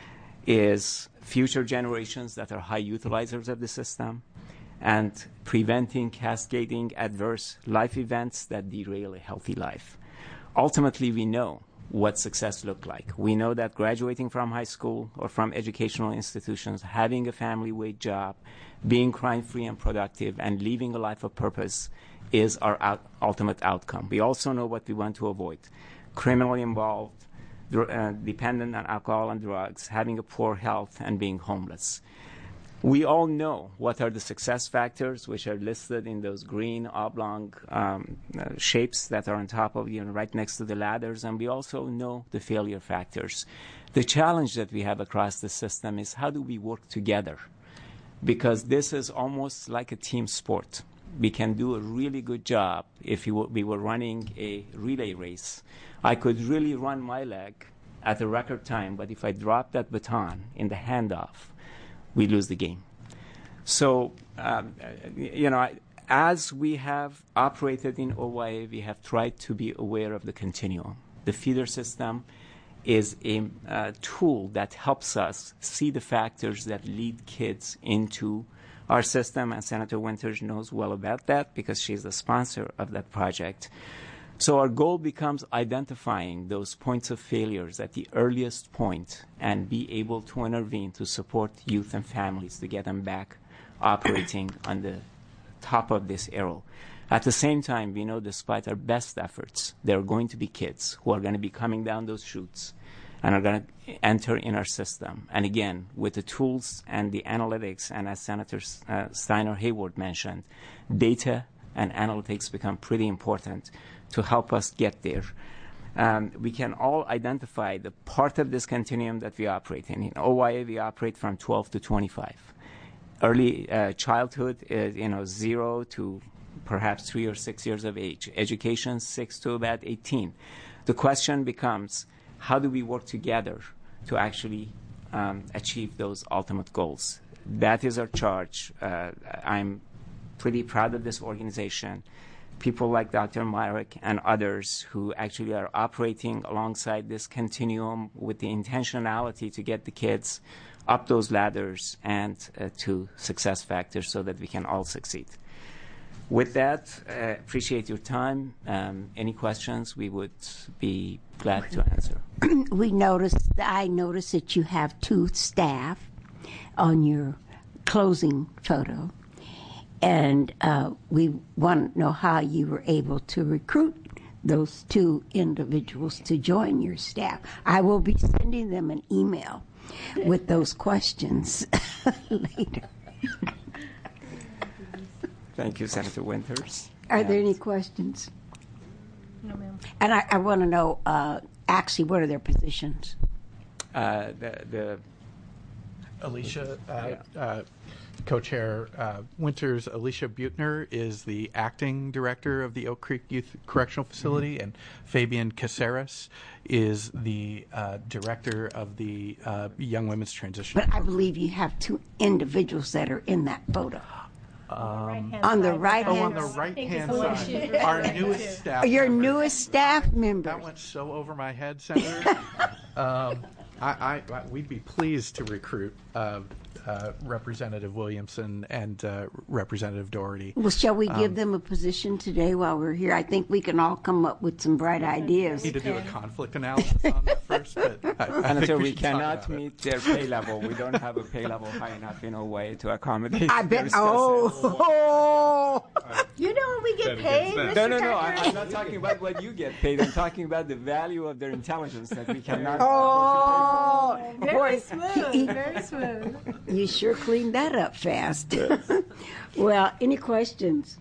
is future generations that are high utilizers of the system and preventing cascading adverse life events that derail a healthy life. Ultimately, we know what success looked like. We know that graduating from high school or from educational institutions, having a family-wage job, being crime-free and productive, and living a life of purpose is our out- ultimate outcome. We also know what we want to avoid. Criminally involved, dr- uh, dependent on alcohol and drugs, having a poor health, and being homeless. We all know what are the success factors, which are listed in those green oblong um, uh, shapes that are on top of, you know, right next to the ladders, and we also know the failure factors. The challenge that we have across the system is how do we work together? Because this is almost like a team sport. We can do a really good job if we were, we were running a relay race. I could really run my leg at a record time, but if I drop that baton in the handoff, we lose the game. So, um, you know, as we have operated in O Y A, we have tried to be aware of the continuum. The feeder system is a uh, tool that helps us see the factors that lead kids into our system, and Senator Winters knows well about that because she's the sponsor of that project. So our goal becomes identifying those points of failures at the earliest point and be able to intervene to support youth and families to get them back operating on the top of this arrow. At the same time, we know despite our best efforts, there are going to be kids who are going to be coming down those chutes and are going to enter in our system. And again, with the tools and the analytics, and as Senator uh, Steiner Hayward mentioned, data and analytics become pretty important to help us get there. Um, we can all identify the part of this continuum that we operate in. In O Y A, we operate from twelve to twenty-five. Early uh, childhood is, you know, zero to perhaps three or six years of age. Education, six to about eighteen. The question becomes, how do we work together to actually um, achieve those ultimate goals? That is our charge. Uh, I'm pretty proud of this organization. People like Doctor Myrick and others who actually are operating alongside this continuum with the intentionality to get the kids up those ladders and uh, to success factors so that we can all succeed. With that, uh, appreciate your time. Um, any questions, we would be glad to answer. We noticed, I noticed that you have two staff on your closing photo. And uh, we want to know how you were able to recruit those two individuals to join your staff. I will be sending them an email with those questions later. Thank you, Senator Winters. Are and there any questions? No, ma'am. And I, I want to know, uh, actually, what are their positions? Uh, the, the Alicia, uh, Yeah. uh, co-chair uh, Winters, Alicia Buettner is the acting director of the Oak Creek Youth Correctional Facility, mm-hmm. and Fabian Caceres is the uh, director of the uh, Young Women's Transition. But I believe you have two individuals that are in that photo. Um, on the right oh, hand on the right hand Alicia side, you're our referring newest to. staff. Your member. newest staff member. That went so over my head, Senator. um, I, I, we'd be pleased to recruit uh, uh, Representative Williamson and uh, Representative Doherty. Well, shall we give Um, them a position today while we're here? I think we can all come up with some bright ideas. Need to do a conflict analysis on that first, but I, I Senator, think we, we should talk cannot about it. meet their pay level. We don't have a pay level high enough in a way to accommodate I their bet. skill Oh, sets. you know what we get paid, No, Mister no, no. I, Tucker? I'm not talking about what you get paid. I'm talking about the value of their intelligence that we cannot. Oh, Very boy, smooth. he- Very smooth. you sure cleaned that up fast. Well, any questions?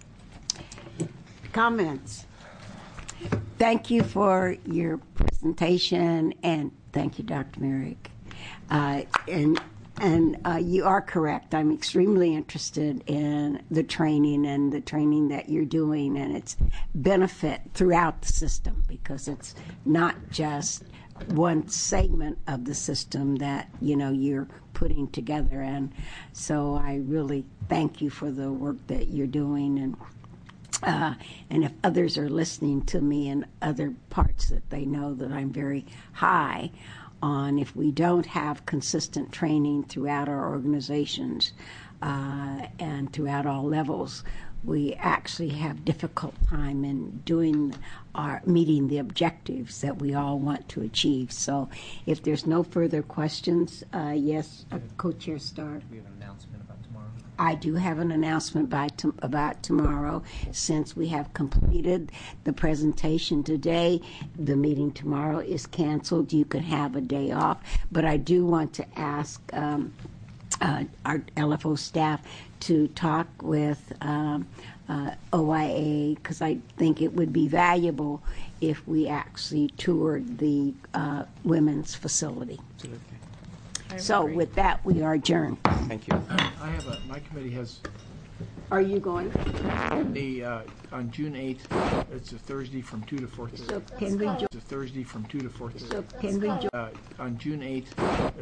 Comments? Thank you for your presentation, and thank you, Doctor Merrick. Uh, and and uh, you are correct. I'm extremely interested in the training and the training that you're doing, and its benefit throughout the system, because it's not just one segment of the system that, you know, you're putting together. And so I really thank you for the work that you're doing. And uh, and if others are listening to me in other parts, that they know that I'm very high on, if we don't have consistent training throughout our organizations uh, and throughout all levels, we actually have difficult time in doing our meeting the objectives that we all want to achieve. So if there's no further questions, uh, yes, uh, Co-Chair Stark. We have an announcement about tomorrow. I do have an announcement by to, about tomorrow. Since we have completed the presentation today, the meeting tomorrow is canceled. You can have a day off. But I do want to ask um, uh, our L F O staff to talk with um, uh, O I A, because I think it would be valuable if we actually toured the uh, women's facility. Absolutely. I So agree. with that, we are adjourned. Thank you. I have a, my committee has Are you going? a, uh, on June eighth, it's a Thursday from two to four thirty. So can we, jo- It's a Thursday from two to four so thirty. can we jo- Uh, on June eighth,